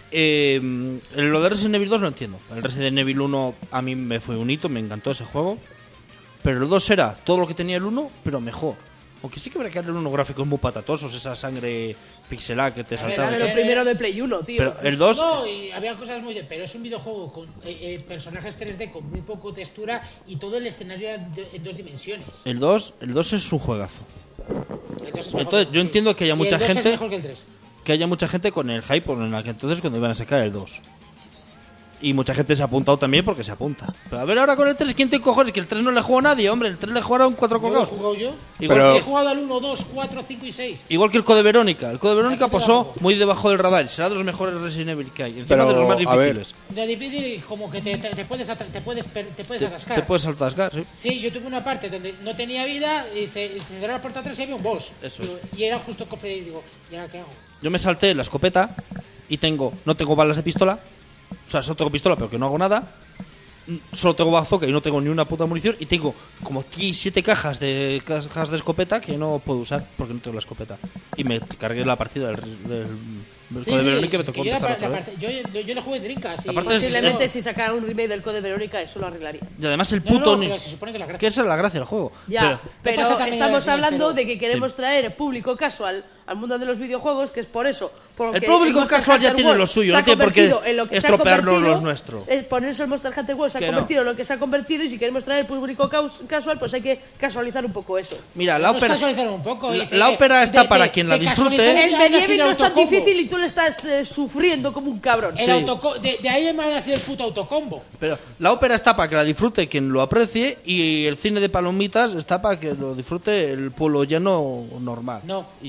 eh, lo de Resident Evil dos lo entiendo. El Resident Evil uno a mí me fue un hito, me encantó ese juego. Pero el dos era todo lo que tenía el uno, pero mejor. Aunque sí que habría que darle unos gráficos muy patatosos, esa sangre pixelada que te A ver, saltaba. a Era ver, lo primero de Play uno, tío. Pero el dos... No, y había cosas muy... Pero es un videojuego con eh, eh, personajes tres D con muy poco textura y todo el escenario en, de- en dos dimensiones. El dos, el dos es un juegazo. El dos es mejor Entonces, que- yo sí. entiendo que haya Y mucha el dos gente- es mejor que el tres. Que haya mucha gente con el hype en aquel entonces cuando iban a sacar el dos. Y mucha gente se ha apuntado también porque se apunta. Pero a ver ahora con el tres, ¿quién te cojones? Que el tres no le jugó a nadie, hombre. El tres le jugaron cuatro Yo lo he cocaos. jugado yo. Igual, Pero- He jugado al uno, dos, cuatro, cinco y seis. igual que el Code Verónica. El Code Verónica Así te pasó la pongo. muy debajo del radar. Será de los mejores Resident Evil que hay. Encima Pero, de los más a ver, difíciles. Lo difícil es como que te, te, te puedes, atra- te puedes, per- te puedes Te, atascar. te puedes atascar, sí. Sí, yo tuve una parte donde no tenía vida y se, y se cerró la puerta atrás y había un boss. Eso Digo, Y era justo el cofre y digo, ¿y ahora qué hago? Yo me salté la escopeta y tengo no tengo balas de pistola. O sea, solo tengo pistola, pero que no hago nada. Solo tengo bazooka y no tengo ni una puta munición. Y tengo como siete cajas de cajas de escopeta que no puedo usar porque no tengo la escopeta. Y me cargué la partida del, del, del Sí, Code sí, Verónica y me que tocó yo, la empezar par- otra la vez. parte- yo, yo, yo le jugué Drinkas. La parte es- Posiblemente eh, si sacaran un remake del Code Verónica eso lo arreglaría. Y además el No, no, puto... no, ni- pero se supone que la gracia. que esa es la gracia del juego. Ya, pero, pasa también estamos en el- hablando pero- de que queremos Sí. traer público casual al mundo de los videojuegos, que es por eso. Porque El público Monster casual ya Hunter tiene World lo suyo, se ha no tiene por qué convertido en lo que se ha estropearnos convertido, los nuestros. eh, Por eso el Monster Hunter World se ha Que no. convertido en lo que se ha convertido y si queremos traer público caus- casual, pues hay que casualizar un poco eso. Mira, la Vamos a ópera... casualizar un poco, la- dice, la de- ópera está de- para de- quien la de disfrute. casualizar El y medieval elegir no es tan autocombo. difícil y tú le estás eh, sufriendo como un cabrón. El Sí. autoco- de, de ahí me ha nacido el puto autocombo. Pero la ópera está para que la disfrute quien lo aprecie y el cine de palomitas está para que lo disfrute el pueblo llano normal. No. Y ya está.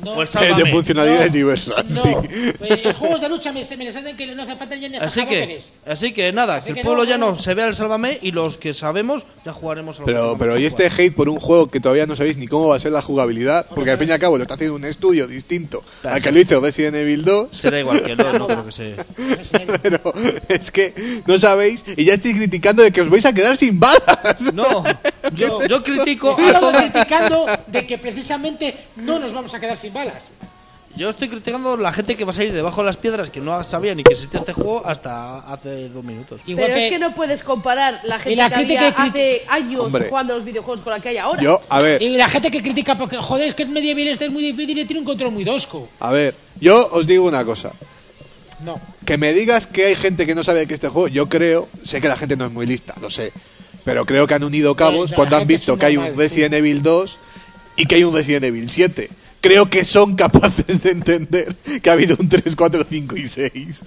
No. O el de Sálvame. funcionalidades No, diversas. No, Sí. pues, los juegos de lucha me, me les hacen que no hace falta ya ni hacer Así que, jabones. así que nada, Así que que el pueblo no, ya no. no se vea el Sálvame y los que sabemos ya jugaremos al Pero, último pero y jugar. este hate por un juego que todavía no sabéis ni cómo va a ser la jugabilidad, porque al fin y al cabo lo está haciendo un estudio distinto Claro, al que sí. lo hizo Resident Evil dos. Será igual que no, no creo que se... Pero es que no sabéis y ya estoy criticando de que os vais a quedar sin balas. No, yo, yo critico a Estoy todo... criticando de que precisamente no nos vamos a quedar sin balas. Yo estoy criticando a la gente que va a salir debajo de las piedras que no sabía ni que existía este juego hasta hace dos minutos. Igual Pero que, es que no puedes comparar la gente la que crítica había y crítica- hace años Hombre. jugando a los videojuegos con la que hay ahora. Yo, a ver, y la gente que critica porque, joder, es que es medieval, este es muy difícil y tiene un control muy tosco. a ver, yo os digo una cosa. No. Que me digas que hay gente que no sabe que este juego, yo creo, sé que la gente no es muy lista, lo sé, pero creo que han unido cabos Eh, la cuando han gente es visto un que hay un normal, Resident Evil dos y que hay un Resident Evil siete. Creo que son capaces de entender que ha habido un tres, cuatro, cinco y seis.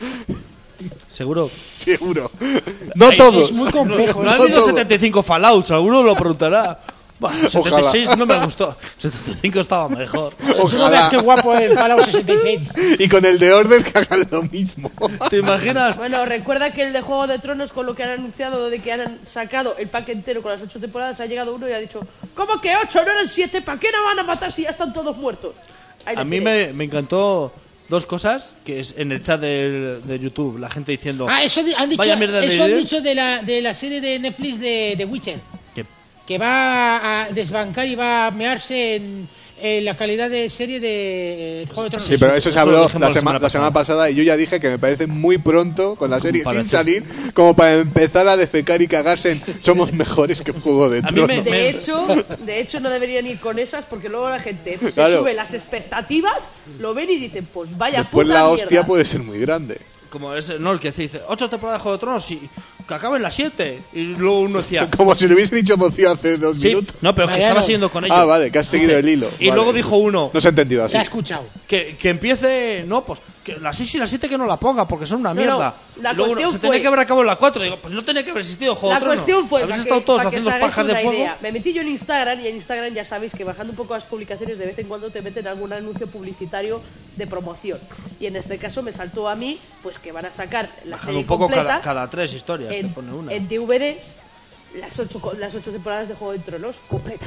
Seguro. Seguro. No Ay, todos. es muy complejo. No ha No habido todo. setenta y cinco Fallouts, alguno lo preguntará. Bueno, setenta y seis Ojalá. no me gustó. setenta y cinco estaba mejor. Tú no veas Ojalá. qué guapo el Fallout sesenta y seis. Y con el de Order que hagan lo mismo. ¿Te imaginas? Bueno, recuerda que el de Juego de Tronos, con lo que han anunciado de que han sacado el pack entero con las ocho temporadas, ha llegado uno y ha dicho: ¿cómo que ocho? ¿No eran siete? ¿Para qué no van a matar si ya están todos muertos? Ahí lo A mí tienes. me, me encantó dos cosas, que es en el chat de, de YouTube, la gente diciendo... Ah, eso di- han dicho, Vaya mierda de eso han vídeo. dicho de la, de la serie de Netflix de, de Witcher. que- Que va a desbancar y va a mearse en, en la calidad de serie de eh, Juego de Tronos. Sí, pero eso se Eso habló lo la, dijimos la sema- semana la semana pasada y yo ya dije que me parece muy pronto con la serie sin Comparación. salir como para empezar a defecar y cagarse en somos mejores que Juego de A mí Tronos. me- De hecho, de hecho, no deberían ir con esas porque luego la gente se Claro. sube las expectativas, lo ven y dicen: pues vaya Después puta la mierda. hostia puede ser muy grande. Como es, no, el que dice, ocho temporadas de Juego de Tronos y que acaben las siete. Y luego uno decía... Como si le hubiese dicho doce hace dos Sí, minutos. no, pero que Mariano. estaba siguiendo con ellos. Ah, vale, que has seguido el hilo. Y Vale. luego dijo uno No se ha entendido así. La he escuchado. que, que empiece... No, pues que las seis y las siete que no la ponga porque son una No, mierda. no, la Y luego uno, cuestión se tenía fue- que haber acabado en la cuatro. Digo, pues no tenía que haber existido Juego La de Tronos. cuestión fue, Habéis para estado que, todos para que haciendo os hagáis pajas de una fuego. idea, me metí yo en Instagram y en Instagram ya sabéis que bajando un poco las publicaciones de vez en cuando te meten algún anuncio publicitario de promoción. Y en este caso me saltó a mí pues que van a sacar la Bajando serie un poco completa cada, cada tres historias, te en, pone una. en D V Ds las ocho, co- las ocho temporadas de Juego de Tronos completa.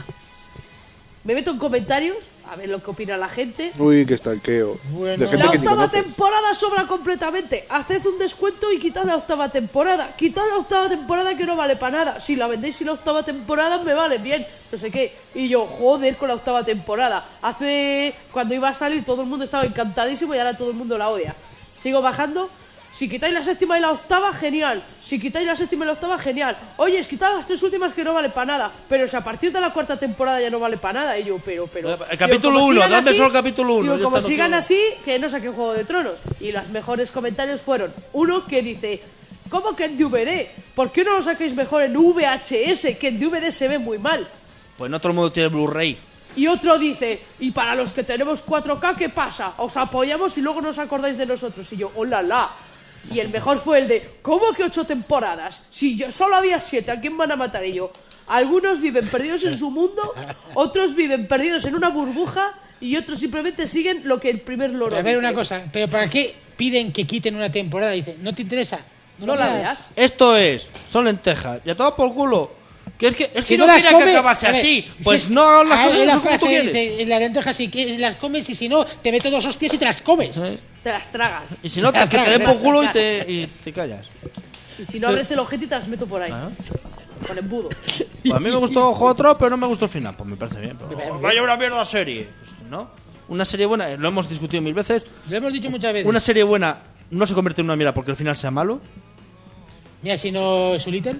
Me meto en comentarios a ver lo que opina la gente. Uy, qué estalqueo. Bueno. De gente La que ni octava conoces. temporada sobra completamente. Haced un descuento y quitad la octava temporada. Quitad la octava temporada que no vale para nada. Si la vendéis y la octava temporada me vale bien. No sé qué. Y yo, joder, con la octava temporada. Hace... Cuando iba a salir todo el mundo estaba encantadísimo y ahora todo el mundo la odia. Sigo bajando. Si quitáis la séptima y la octava, genial. Si quitáis la séptima y la octava, genial. Oye, es quitad las tres últimas que no vale para nada. Pero si a partir de la cuarta temporada ya no vale para nada. Y yo, pero, pero... El capítulo como uno, sigan dame así- solo el capítulo uno, digo, ya como está, no sigan quiero- así, que no saquen Juego de Tronos. Y los mejores comentarios fueron uno que dice: ¿cómo que en D V D? ¿Por qué no lo saquéis mejor en V H S? Que en D V D se ve muy mal. Pues no todo el mundo tiene Blu-ray. Y otro dice: y para los que tenemos cuatro K, ¿qué pasa? Os apoyamos y luego no os acordáis de nosotros. Y yo, ¡hola, la! Y el mejor fue el de: ¿cómo que ocho temporadas? Si yo solo había siete, ¿a quién van a matar? Y yo, algunos viven perdidos en su mundo, otros viven perdidos en una burbuja y otros simplemente siguen lo que el primer loro A ver, dice. una cosa, pero ¿para qué piden que quiten una temporada? Dice, ¿no te interesa? No la veas. Esto es, son lentejas. Ya todo por culo. Que es que, es que Si no las quería que come- acabase a ver, así. si- Pues no, las ah, cosas es no la son como tú frase quieres. dice, en las lentejas si que las comes y si no, te meto dos hostias y te las comes. ¿Eh? Te las tragas. Y si no, te, Las que te den tragas, por culo y las te, y te callas. Y si no abres el ojete y te las meto por ahí. Ah. Con embudo. Pues a mí me gustó Juego de Tronos, pero no me gustó el final. Pues me parece bien. Pero, bien. oh, vaya una mierda serie. Pues, ¿no? Una serie buena, lo hemos discutido mil veces. Lo hemos dicho muchas veces. Una serie buena no se convierte en una mierda porque el final sea malo. Mira, si no su Little.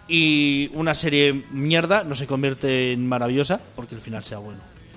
Y una serie mierda no se convierte en maravillosa porque el final sea bueno.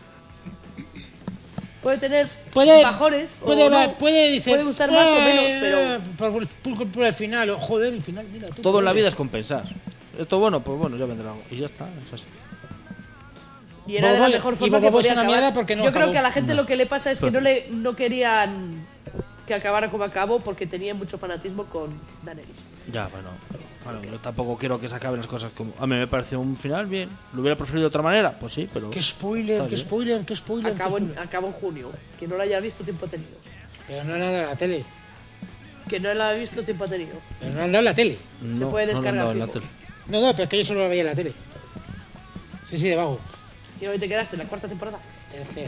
Puede tener Puede, bajones. o puede, no. puede, decir, Puede gustar más o menos, "Eh, pero. Por, por- por el final, o, joder, el final, mira. tú, Todo en la joder". vida es compensar. Esto bueno, pues bueno, ya vendrá algo. Y ya está, es así. Y era de la Bobo- mejor y forma Bobo que podía es una acabar. mierda porque no Yo creo acabó. que a la gente lo que le pasa es que Pues- no le no querían que acabara como acabó porque tenía mucho fanatismo con Daenerys. Ya, bueno. Bueno, yo tampoco quiero que se acaben las cosas como... A mí me pareció un final bien. ¿Lo hubiera preferido de otra manera? Pues sí, pero... Qué spoiler, Está qué bien. spoiler, qué spoiler. Acabo qué en, spoiler. acabo en junio. Quien no lo haya visto, tiempo ha tenido. Pero no han dado en la tele. Que no lo haya visto, tiempo ha tenido. Pero no han dado en la tele. No, puede no lo han descargar dado en la fijo. tele. No, no, pero es que yo solo lo veía en la tele. Sí, sí, de vago. ¿Y hoy te quedaste en la cuarta temporada? Tercera.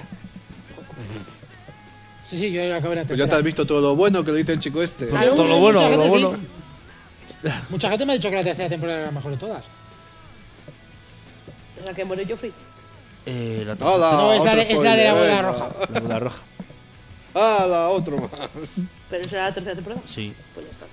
Sí, sí, yo acabé la Pues tercera. ya te has visto todo lo bueno que lo dice el chico este. Claro, Todo lo mucha bueno, gente lo sí. bueno. Mucha gente me ha dicho que la tercera temporada era la mejor de todas. ¿Es la que muere Joffrey? Eh, la ¡Hala! No, es la otro de- es la de la spoiler, boda venga. roja. La boda roja. ¡Hala! Otro más. ¿Pero esa era la tercera temporada? Sí. Pues ya está.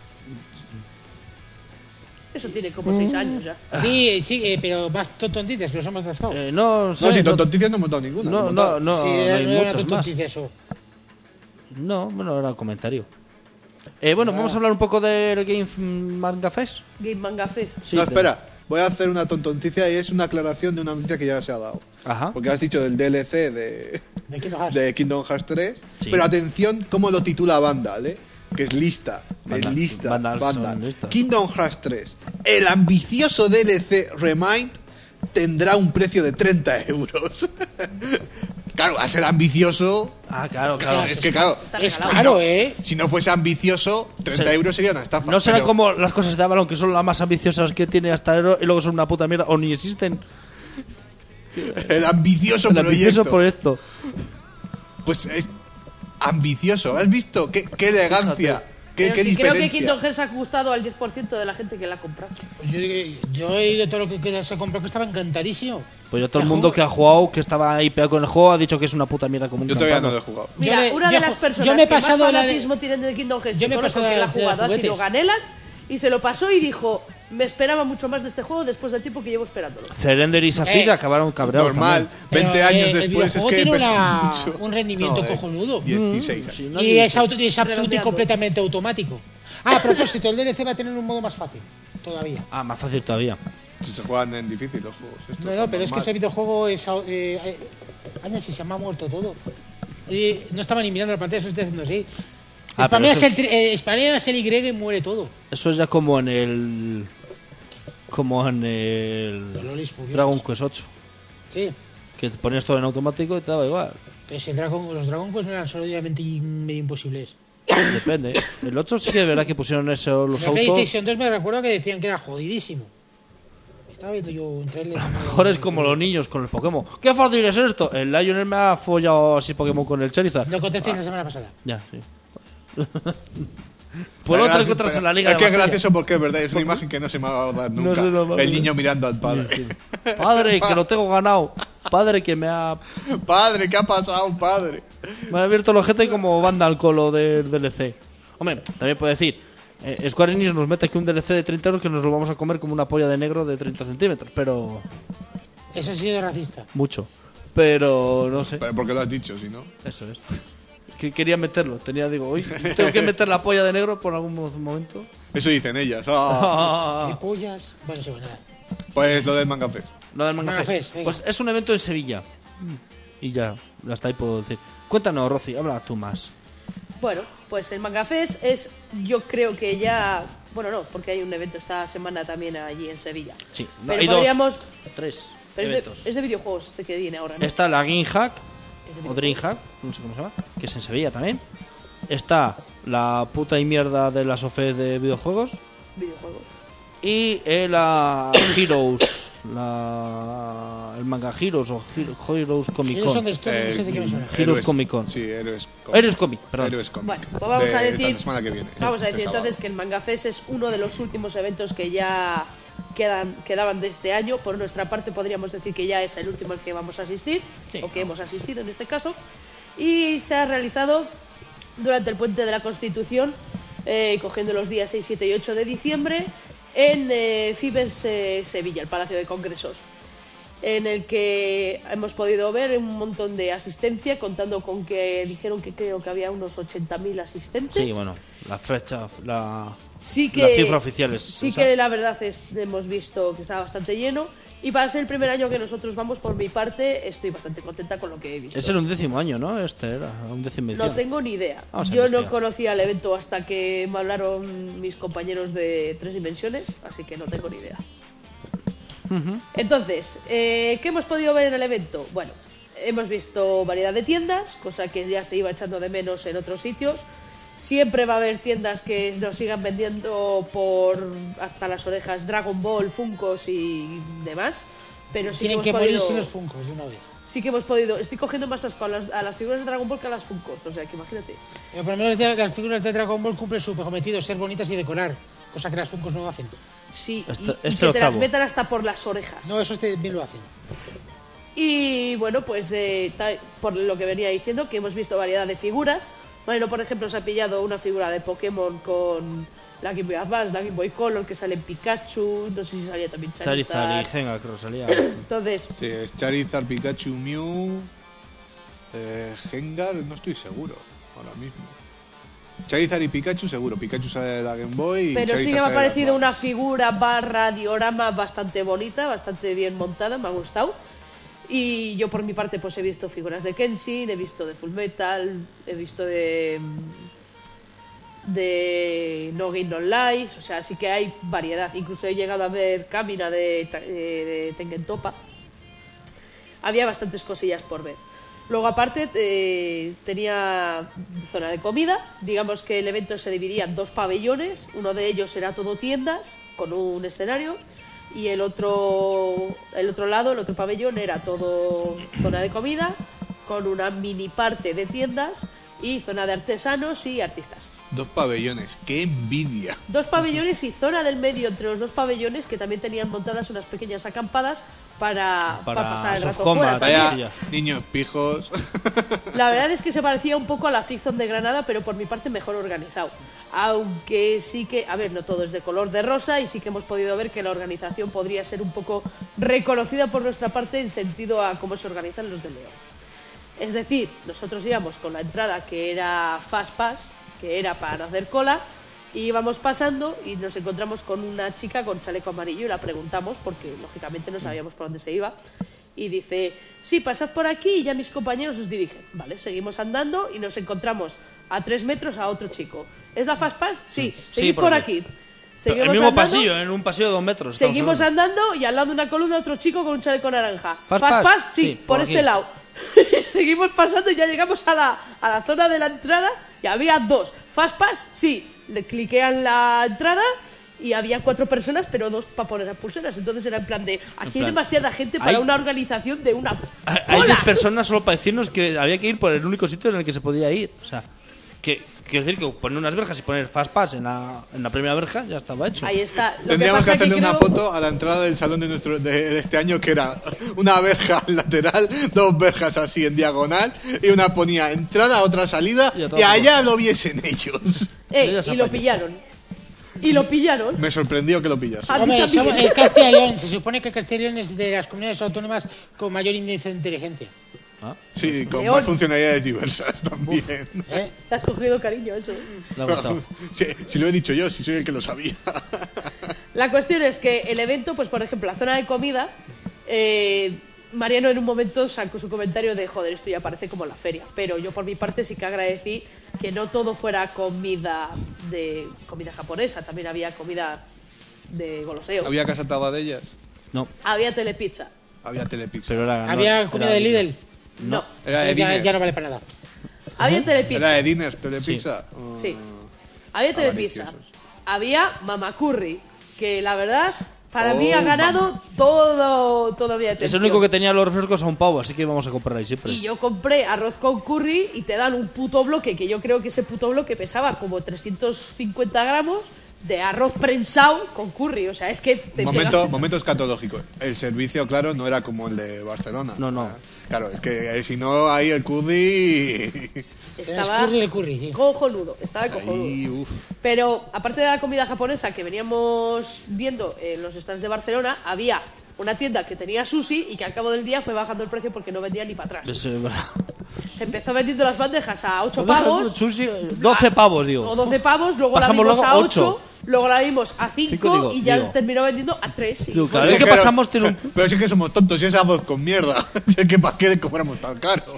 Eso tiene como seis años ya. Sí, sí, eh, pero más tontitas que los hemos atascado. Eh, no sé. No, si no, noticias no hemos dado ninguna. no, hemos no, dado. no, sí, no era- hay no era muchas más. tonticia eso. No, bueno, era un comentario. Eh, bueno, vamos a hablar un poco del Game Manga Fest. Game Manga Fest. Sí, no, de- espera. Voy a hacer una tontoncicia y es una aclaración de una noticia que ya se ha dado. Ajá. Porque has dicho del D L C de, ¿De Kingdom Hearts? de Kingdom Hearts tres. Sí. Pero atención cómo lo titula Vandal, ¿eh? Que es lista. Vandal- es lista. Vandal son Vandal. listas. Kingdom Hearts tres. El ambicioso D L C Remind tendrá un precio de treinta euros. Claro, a ser ambicioso. Ah, claro, Claro, claro. es que claro. Está Es regalado. caro, no, ¿eh? Si no fuese ambicioso, treinta Se- euros sería una estafa. No será pero como las cosas de Avalon, que son las más ambiciosas que tiene hasta Aero y luego son una puta mierda o ni existen. El ambicioso El proyecto. ambicioso proyecto. Pues es ambicioso. ¿Has visto? Qué, qué elegancia. Qué, Pero qué sí creo que diferencia. Kingdom Hearts ha gustado al diez por ciento de la gente que la ha comprado. Pues yo, yo he oído todo lo que, que se compró que estaba encantadísimo. Pues yo todo el ¿Qué mundo juego? que ha jugado, que estaba ahí pegado con el juego, ha dicho que es una puta mierda como un Yo todavía no campano. lo he jugado. Mira, Yo le- una yo de las ju- personas yo me he que más pasado la de- fanatismo tienen de Kingdom Hearts yo me he que conozco pasado que la la ha de jugado ha sido juguetes. Ganelan y se lo pasó y dijo, me esperaba mucho más de este juego después del tiempo que llevo esperándolo. Cerender y Safir Eh, acabaron cabreados. Normal. Pero, veinte eh, años el después es videojuego que tiene pesa una- mucho. un rendimiento No, eh, cojonudo. dieciséis. Sí, años. no Y dice- es, auto- es absoluto y Redondeando. completamente automático. Ah, a propósito, el D L C va a tener un modo más fácil. Todavía. Ah, más fácil todavía. Si se juegan en difícil los juegos. Esto No, no, pero es que normal. ese videojuego es. Eh, eh, Aña, si se me ha muerto todo. Eh, no estaba ni mirando la pantalla, eso estoy haciendo así. Ah, pero Spameas eso- el, tri- eh, spameas el Y y muere todo. Eso es ya como en el. Como en el. Dolores furiosos. Dragon Quest ocho. Sí. Que te ponías todo en automático y te daba igual. Pero si el Dragon, los Dragon Quest no eran solamente medio imposibles. Depende. El ocho sí que de verdad que pusieron eso, los En autos. PlayStation dos me recuerdo que decían que era jodidísimo. Estaba viendo yo un trailer. A lo mejor es como los niños con los Pokémon. ¿Qué fácil es esto? El Lionel me ha follado así Pokémon con el Charizard. Lo contesté la semana pasada. Ya, sí. Por Es otro gracioso, encuentras en la pero liga Es que de es batalla. gracioso porque es verdad, es una imagen que no se me va a dar No nunca. se lo va a El dar. niño mirando al padre. Padre, que lo tengo ganado. Padre, que me ha, Padre, ¿qué ha pasado, padre? me ha abierto el ojete como Vandal con lo del D L C. Hombre, también puedo decir, eh, Square Enix nos mete aquí un D L C de treinta euros que nos lo vamos a comer como una polla de negro de treinta centímetros. Pero Eso ha sido racista. mucho. Pero no sé. Pero porque lo has dicho, si no. Eso es. Que quería meterlo. Tenía, digo, hoy tengo que meter la polla de negro por algún mo- momento. Eso dicen ellas. Ah. ¿Qué pollas? Bueno, sí, bueno, nada. Pues lo del Manga Fest. Lo del Manga Manga Fest. Fest, venga. Pues es un evento en Sevilla. Y ya, hasta ahí puedo decir. Cuéntanos, Rosy, habla tú más. Bueno, pues el Manga Fest es, yo creo que ya, bueno no, porque hay un evento esta semana también allí en Sevilla. Sí, no, Pero hay podríamos, dos, tres pero es, eventos. de, es de videojuegos este que viene ahora, ¿no? Está la Game Hack, Es de o videojuegos. Dream Hack, no sé cómo se llama, que es en Sevilla también. Está la puta y mierda de la Sofé de videojuegos. Videojuegos. Y eh, la Heroes, la, el manga Heroes o Hero- Heroes Comic Ellos son Con. de esto, no sé de qué me suena. Heroes Héroes- Comic Con. Sí, Héroes Comic. Héroes Comic, perdón. Héroes Comic. Bueno, pues vamos De a esta decir, semana que viene. vamos a de decir sábado. entonces que el Manga Fest es uno de los últimos eventos que ya quedan, quedaban de este año. Por nuestra parte podríamos decir que ya es el último al que vamos a asistir, Sí. o que hemos asistido en este caso. Y se ha realizado durante el Puente de la Constitución, eh, cogiendo los días seis, siete y ocho de diciembre, en eh, Fibes eh, Sevilla, el Palacio de Congresos, en el que hemos podido ver un montón de asistencia, contando con que dijeron que creo que había unos ochenta mil asistentes. Sí, bueno, la fecha, la, Sí que, la cifra oficial es sí esa. que la verdad es hemos visto que está bastante lleno Y para ser el primer año que nosotros vamos, por mi parte, estoy bastante contenta con lo que he visto. Es el undécimo año, ¿no? Este era, un décimo edición. No tengo ni idea. Vamos a Yo no investigar. conocía el evento hasta que me hablaron mis compañeros de Tres Dimensiones, así que no tengo ni idea. Ujú. Entonces, eh, ¿qué hemos podido ver en el evento? Bueno, hemos visto variedad de tiendas, cosa que ya se iba echando de menos en otros sitios. Siempre va a haber tiendas que nos sigan vendiendo por hasta las orejas Dragon Ball, Funkos y demás. Pero sí que Tienen hemos que podido... morirse los Funkos de una vez. Sí que hemos podido... Estoy cogiendo más asco a las, a las figuras de Dragon Ball que a las Funkos, o sea que imagínate. Pero por lo menos las figuras de Dragon Ball cumplen su cometido, ser bonitas y decorar, cosa que las Funkos no hacen. Sí, Este- y, y es que el te las octavo. metan hasta por las orejas. No, eso este bien lo hacen. Y bueno, pues eh, ta- por lo que venía diciendo, que hemos visto variedad de figuras. Bueno, por ejemplo, se ha pillado una figura de Pokémon con la Game Boy Advance, la Game Boy Color, que sale en Pikachu, no sé si salía también Charizard. Charizard y Gengar, creo que salía. Entonces, Sí, es Charizard, Pikachu, Mew, eh, Gengar, no estoy seguro ahora mismo. Charizard y Pikachu seguro. Pikachu sale de la Game Boy y pero sí Charizard que me ha sale de la parecido una Advance. figura barra diorama bastante bonita, bastante bien montada, me ha gustado. Y yo por mi parte pues he visto figuras de Kenshin, he visto de Fullmetal, he visto de de No Game No Life, o sea, sí que hay variedad. Incluso he llegado a ver Kamina de, Ta- eh, de Tengen Toppa. Había bastantes cosillas por ver. Luego aparte eh, tenía zona de comida. Digamos que el evento se dividía en dos pabellones. Uno de ellos era todo tiendas con un escenario y el otro el otro lado, el otro pabellón era todo zona de comida con una mini parte de tiendas y zona de artesanos y artistas. Dos pabellones, qué envidia. Dos pabellones y zona del medio entre los dos pabellones que también tenían montadas unas pequeñas acampadas para, Para para pasar el soft rato combat, fuera. vaya. también. Vaya niños pijos. La verdad es que se parecía un poco a la Fic Zone de Granada, pero por mi parte mejor organizado. Aunque sí que, a ver, no todo es de color de rosa y sí que hemos podido ver que la organización podría ser un poco reconocida por nuestra parte en sentido a cómo se organizan los de León. Es decir, nosotros íbamos con la entrada que era Fast Pass, que era para no hacer cola, y íbamos pasando y nos encontramos con una chica con chaleco amarillo y la preguntamos, porque lógicamente no sabíamos por dónde se iba, y dice, sí, pasad por aquí y ya mis compañeros os dirigen. Vale, seguimos andando y nos encontramos a tres metros a otro chico. ¿Es la Fast Pass? Sí, Sí, seguid por por aquí. aquí. El Seguimos mismo andando, pasillo, en un pasillo de dos metros. estamos Seguimos hablando. andando y al lado de una columna otro chico con un chaleco naranja. ¿Fast ¿Fast pass? pass? Sí, Sí, por, por este aquí. lado. Seguimos pasando y ya llegamos a la, a la zona de la entrada y había dos. ¿Fast pass? Sí. Le cliquean la entrada y había cuatro personas, pero dos para poner las pulseras. Entonces era en plan de, aquí hay plan, demasiada gente para hay- una organización de una Hay hay cola. diez personas solo para decirnos que había que ir por el único sitio en el que se podía ir. O sea, que quiero decir que poner unas verjas y poner Fast Pass en la, en la primera verja ya estaba hecho. Ahí está. Lo Tendríamos que pasa hacerle una creo- foto a la entrada del salón de nuestro de, de este año, que era una verja lateral, dos verjas así en diagonal, y una ponía entrada, otra salida, Y a y, todas allá lo viesen ellos. Eh, Ellos y lo apañan. pillaron. Y lo pillaron. Me sorprendió que lo pillas. A mí Hombre, también. somos- el Castilla y León, se supone que Castilla y León es de las comunidades autónomas con mayor índice de inteligencia. Ah, Sí, con León. más funcionalidades diversas también. ¿eh? Te has cogido cariño a eso. le ha gustado. Si, si lo he dicho yo, si soy el que lo sabía. La cuestión es que el evento, pues por ejemplo, la zona de comida, eh, Mariano en un momento sacó su comentario de, joder, esto ya parece como la feria. Pero yo por mi parte sí que agradecí que no todo fuera comida de comida japonesa, también había comida de goloseo. ¿Había casa tabadellas? No, Había telepizza. Había telepizza. pero era. no, Había era comida de Lidl. No. Era de ya, Diners. ya no vale para nada. Había Era telepizza. de Diners, telepizza. Oh. Sí. Había telepizza. Avariciosos. Había mamacurri, que la verdad, para Oh, mí ha ganado todo, todavía. Es el único que tenía los refrescos a un pavo, así que vamos a comprar ahí siempre. Y yo compré arroz con curry y te dan un puto bloque, que yo creo que ese puto bloque pesaba como trescientos cincuenta gramos de arroz prensado con curry. O sea, es que te Momento, pegas- momento escatológico. El servicio, claro, no era como el de Barcelona. No, no. Ah, Claro, es que eh, si no, ahí el curry. estaba Es curry de curry, sí. cojonudo, estaba cojonudo. Ahí, uf. Pero aparte de la comida japonesa que veníamos viendo en los stands de Barcelona, había una tienda que tenía sushi y que al cabo del día fue bajando el precio porque no vendía ni para atrás. Es, eh, verdad. Empezó vendiendo las bandejas a ocho ¿Dónde pavos. está el sushi? doce pavos, digo. O doce pavos, luego Pasamos la vimos luego a ocho. ocho, Luego la vimos a Cinco, cinco digo, y ya digo. la terminó vendiendo a tres. Digo, cada vez que pasamos tiene un... Pero si es que somos tontos, si esa voz con mierda. Si es que para qué de cobramos tan caro.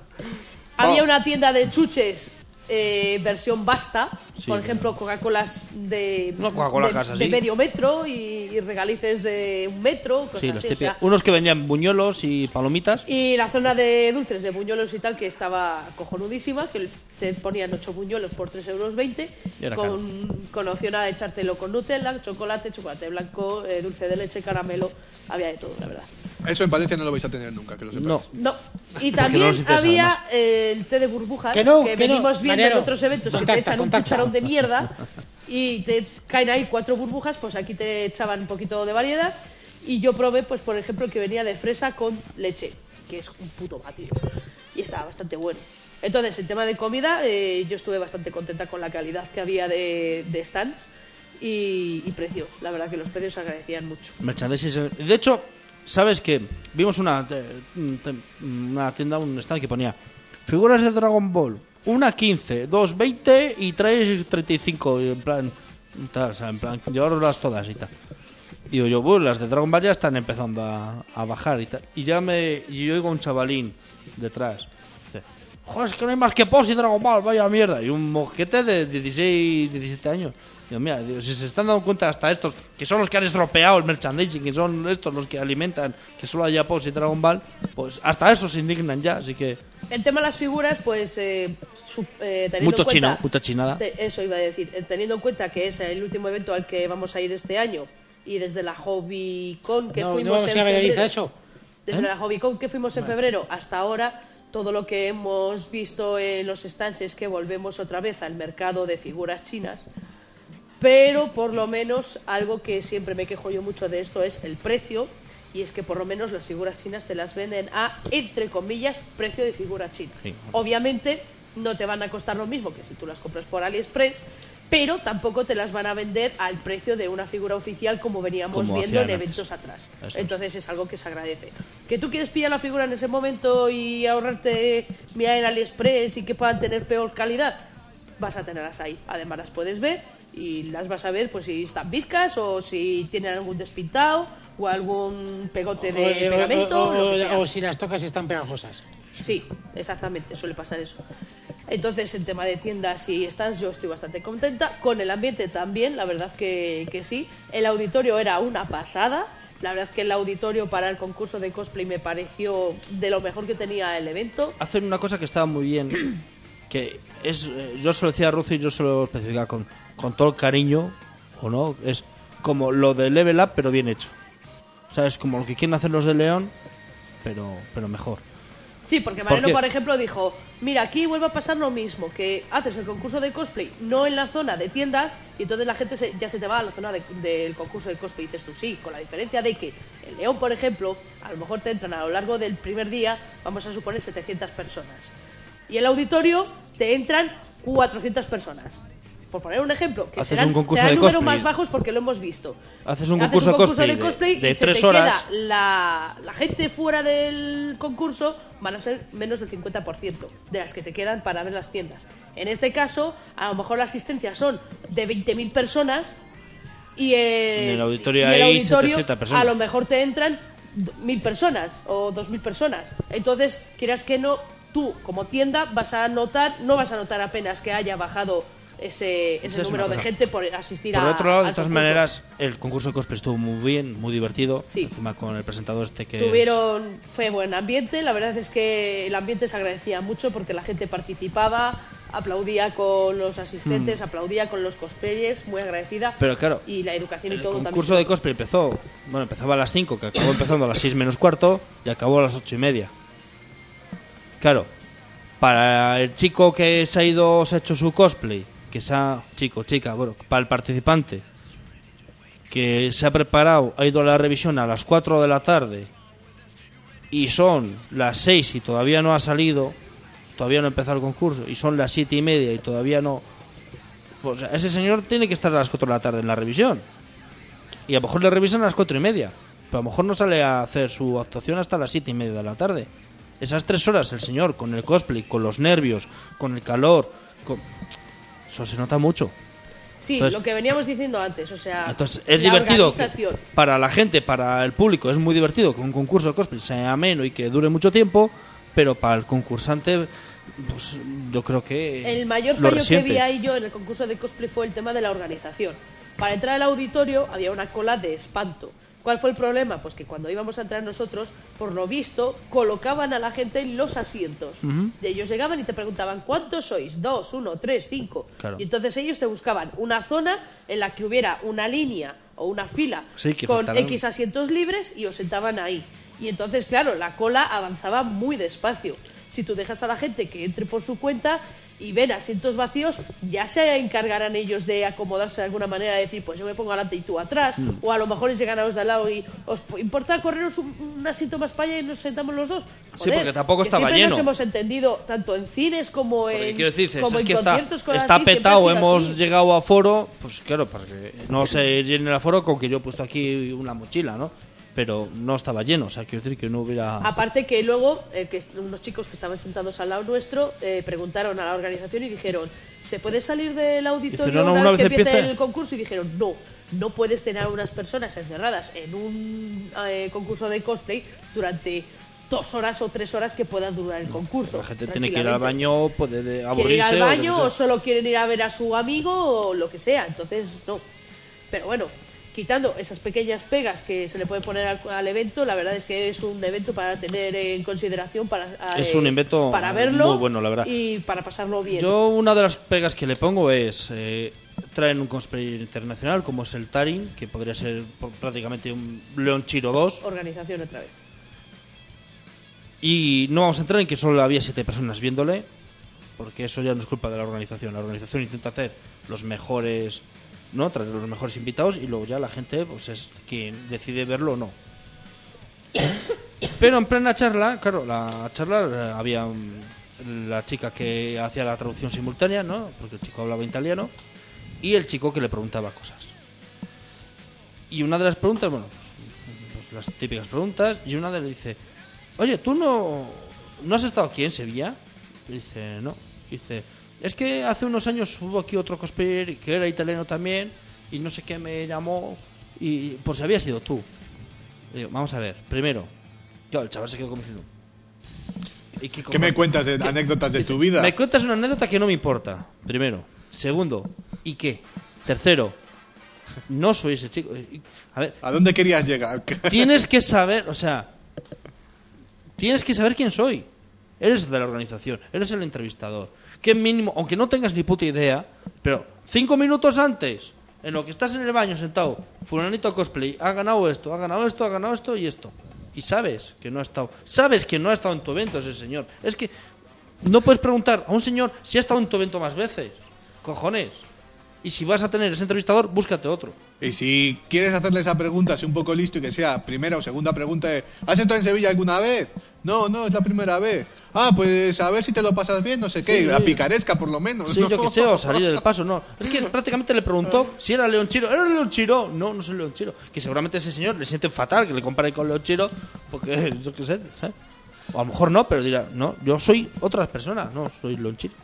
Había Oh. una tienda de chuches eh, versión Basta, Sí. por ejemplo, Coca-Colas de, Una Coca-Cola de, casa, de sí. medio metro y, y regalices de un metro, cosas Sí, los así, o típicos. sea, Unos que vendían buñuelos y palomitas. y la zona de dulces de buñuelos y tal, que estaba cojonudísima, que te ponían ocho buñuelos por tres euros veinte, Y era con, con opción a echártelo con Nutella, chocolate, chocolate blanco, eh, dulce de leche, caramelo, había de todo, la verdad. Eso en Valencia no lo vais a tener nunca, que lo sepáis. No. No. Y no también los interesa, había además. eh, el té de burbujas Que no, que, que no. venimos viendo Mariano, en otros eventos que contacta, te echan contacta. un cucharón de mierda y te caen ahí cuatro burbujas, pues aquí te echaban un poquito de variedad. Y yo probé, pues por ejemplo, el que venía de fresa con leche, que es un puto batido. Y estaba bastante bueno. Entonces, en tema de comida, eh, yo estuve bastante contenta con la calidad que había de, de stands y, y precios. La verdad que los precios se agradecían mucho. Merchandising. De hecho, ¿sabes qué? Vimos una, te- te- una tienda, un stand que ponía figuras de Dragon Ball. Una quince, dos veinte y tres treinta y cinco. Y en plan, tal, o sea, en plan, llevaroslas todas y tal. Digo yo, bueno, las de Dragon Ball ya están empezando a, a bajar y tal. Y ya me. Y yo oigo un chavalín detrás. Dice, joder, es que no hay más que Pos y Dragon Ball, vaya mierda. Y un mosquete de dieciséis, diecisiete años. Digo, mira, digo, si se están dando cuenta hasta estos, que son los que han estropeado el merchandising, que son estos los que alimentan, que solo haya Pos y Dragon Ball, pues hasta eso se indignan ya, así que. El tema de las figuras, pues eh, su- eh, teniendo Mucho en cuenta, chino, mucha chinada. te- eso iba a decir, eh, teniendo en cuenta que es el último evento al que vamos a ir este año y desde la HobbyCon que No, fuimos no vamos en a ver, dice febrero, eso. desde la HobbyCon que fuimos en febrero hasta ahora, todo lo que hemos visto en los stands es que volvemos otra vez al mercado de figuras chinas. Pero por lo menos algo que siempre me quejo yo mucho de esto es el precio, y es que por lo menos las figuras chinas te las venden a, entre comillas, precio de figura china. Sí. Obviamente no te van a costar lo mismo que si tú las compras por AliExpress, pero tampoco te las van a vender al precio de una figura oficial como veníamos Como viendo en hacían eventos antes. atrás. Eso es. Entonces es algo que se agradece. Que tú quieres pillar la figura en ese momento y ahorrarte mirar en AliExpress y que puedan tener peor calidad, vas a tenerlas ahí. Además las puedes ver y las vas a ver pues si están bizcas o si tienen algún despintado o algún pegote de O- o- pegamento, o, lo que o- sea. o si las tocas están pegajosas. Sí, exactamente, suele pasar eso. Entonces, en tema de tiendas y stands, yo estoy bastante contenta. Con el ambiente también, la verdad que, que sí. El auditorio era una pasada. La verdad que el auditorio para el concurso de cosplay me pareció de lo mejor que tenía el evento. Hacen una cosa que estaba muy bien, que es, eh, yo se lo decía a Rucio y yo se lo especificaba con, con todo el cariño, o no, es como lo de Level Up, pero bien hecho. O sea, es como lo que quieren hacer los de León, pero, pero mejor. Sí, porque ¿Por Mariano, qué? por ejemplo, dijo, mira, aquí vuelve a pasar lo mismo, que haces el concurso de cosplay no en la zona de tiendas y entonces la gente se- ya se te va a la zona de- del concurso de cosplay. Y dices tú, sí, con la diferencia de que en León, por ejemplo, a lo mejor te entran a lo largo del primer día, vamos a suponer, setecientas personas. Y el auditorio te entran cuatrocientas personas. Por poner un ejemplo, que Haces serán, un concurso serán de números cosplay. más bajos porque lo hemos visto. Haces un concurso de cosplay de- de y se tres te horas. queda la, la gente fuera del concurso van a ser menos del cincuenta por ciento de las que te quedan para ver las tiendas. En este caso, a lo mejor la asistencia son de veinte mil personas y, eh, En el auditorio y el hay auditorio setecientas personas. a lo mejor te entran mil personas o dos mil personas. Entonces, quieras que no, tú como tienda vas a notar, no vas a notar apenas que haya bajado ese, ese Esa es número una de cosa. gente por asistir Por a otro lado, de al todas concurso. maneras, el concurso de cosplay estuvo muy bien, muy divertido. Sí. Encima con el presentador este que... Tuvieron, fue buen ambiente, la verdad es que el ambiente se agradecía mucho porque la gente participaba, aplaudía con los asistentes, aplaudía con los cosplayers, muy agradecida. Pero claro, y la educación y el todo concurso también. de cosplay empezó, bueno, empezaba a las cinco, que acabó empezando a las seis menos cuarto y acabó a las ocho y media. Claro, para el chico que se ha ido, se ha hecho su cosplay, que se ha, chico, chica, bueno, para el participante que se ha preparado, ha ido a la revisión a las cuatro de la tarde y son las seis y todavía no ha salido, todavía no ha empezado el concurso y son las siete y media y todavía no, pues ese señor tiene que estar a las cuatro de la tarde en la revisión y a lo mejor le revisan a las cuatro y media, pero a lo mejor no sale a hacer su actuación hasta las siete y media de la tarde. Esas tres horas el señor con el cosplay, con los nervios, con el calor, con... eso se nota mucho. Sí, Entonces- lo que veníamos diciendo antes, o sea, Entonces es la divertido que organización. para la gente, para el público es muy divertido que un concurso de cosplay sea ameno y que dure mucho tiempo, pero para el concursante pues yo creo que El mayor lo fallo que resiente. vi ahí yo en el concurso de cosplay fue el tema de la organización. Para entrar al auditorio había una cola de espanto. ¿Cuál fue el problema? Pues que cuando íbamos a entrar nosotros, por lo visto, colocaban a la gente en los asientos. De ellos llegaban y te preguntaban, ¿cuántos sois? Dos, uno, tres, cinco. Claro. Y entonces ellos te buscaban una zona en la que hubiera una línea o una fila Sí, que con faltaran. X asientos libres y os sentaban ahí. Y entonces, claro, la cola avanzaba muy despacio. Si tú dejas a la gente que entre por su cuenta y ven asientos vacíos, ya se encargarán ellos de acomodarse de alguna manera, de decir, pues yo me pongo adelante y tú atrás, o a lo mejor les llegan a los de al lado y os importa correros un, un asiento más para allá y nos sentamos los dos. Sí, porque tampoco que estaba siempre lleno. Nos hemos entendido tanto en cines como Porque en, quiero decir, dices, como es en que está, conciertos, cosas está así, siempre petado, ha sido hemos así. llegado a foro, pues claro, para que no se llene el aforo con que yo he puesto aquí una mochila, ¿no? Pero no estaba lleno, o sea, quiero decir que no hubiera... Aparte que luego eh, que est- unos chicos que estaban sentados al lado nuestro eh, preguntaron a la organización y dijeron, ¿se puede salir del auditorio Dice, no, no, una, una vez que vez empiece empiece. el concurso? Y dijeron, no, no puedes tener a unas personas encerradas en un eh, concurso de cosplay durante dos horas o tres horas que pueda durar el concurso. La gente tiene que ir al tranquilamente. baño, puede de- ¿Quieren aburrirse... ir al o lo que baño sea. o solo quieren ir a ver a su amigo o lo que sea? Entonces, no. Pero bueno, quitando esas pequeñas pegas que se le puede poner al, al evento, la verdad es que es un evento para tener en consideración, para, Es eh, un invento para verlo muy bueno, la verdad. y para pasarlo bien. Yo una de las pegas que le pongo es eh, traen un cosplay internacional como es el Tarin, que podría ser por- prácticamente un León Chiro dos, Organización otra vez. y no vamos a entrar en que solo había siete personas viéndole, porque eso ya no es culpa de la organización. La organización intenta hacer los mejores, no, traer los mejores invitados y luego ya la gente pues es quien decide verlo o no. Pero en plena charla, claro, la charla eh, había mm, la chica que hacía la traducción simultánea, ¿no? Porque el chico hablaba italiano, y el chico que le preguntaba cosas. Y una de las preguntas, bueno, pues, pues las típicas preguntas, y una de le dice, oye, ¿tú no, no has estado aquí en Sevilla? Y dice, no. Y dice, es que hace unos años hubo aquí otro cosplayer que era italiano también, y no sé qué me llamó, y por si había sido tú. Y digo, vamos a ver, primero, yo, el chaval se quedó como diciendo, ¿y qué, ¿Qué me cojones? cuentas de ¿Qué? anécdotas de Dice, tu vida? Me cuentas una anécdota que no me importa, primero. Segundo, ¿y qué? Tercero, no soy ese chico. Y- A ver, ¿A dónde querías llegar? tienes que saber, o sea, tienes que saber quién soy. Eres de la organización, eres el entrevistador. Que mínimo, aunque no tengas ni puta idea, pero cinco minutos antes, en lo que estás en el baño sentado, fulanito cosplay, ha ganado esto, ha ganado esto, ha ganado esto y esto. Y sabes que no ha estado, sabes que no ha estado en tu evento ese señor. Es que no puedes preguntar a un señor si ha estado en tu evento más veces. Cojones. Y si vas a tener ese entrevistador, búscate otro. Y si quieres hacerle esa pregunta, sé un poco listo y que sea primera o segunda pregunta de, ¿has estado en Sevilla alguna vez? No, no, es la primera vez. Ah, pues a ver si te lo pasas bien, no sé qué, Sí. la picaresca por lo menos. Sí, ¿no? yo que sé, o salir del paso, no. Es que prácticamente le preguntó si era León Chiro. ¿Era León Chiro? No, no soy León Chiro. Que seguramente ese señor le siente fatal que le compare con León Chiro, porque yo qué sé, ¿sabes? O a lo mejor no, pero dirá, no, yo soy otras personas, no, soy León Chiro.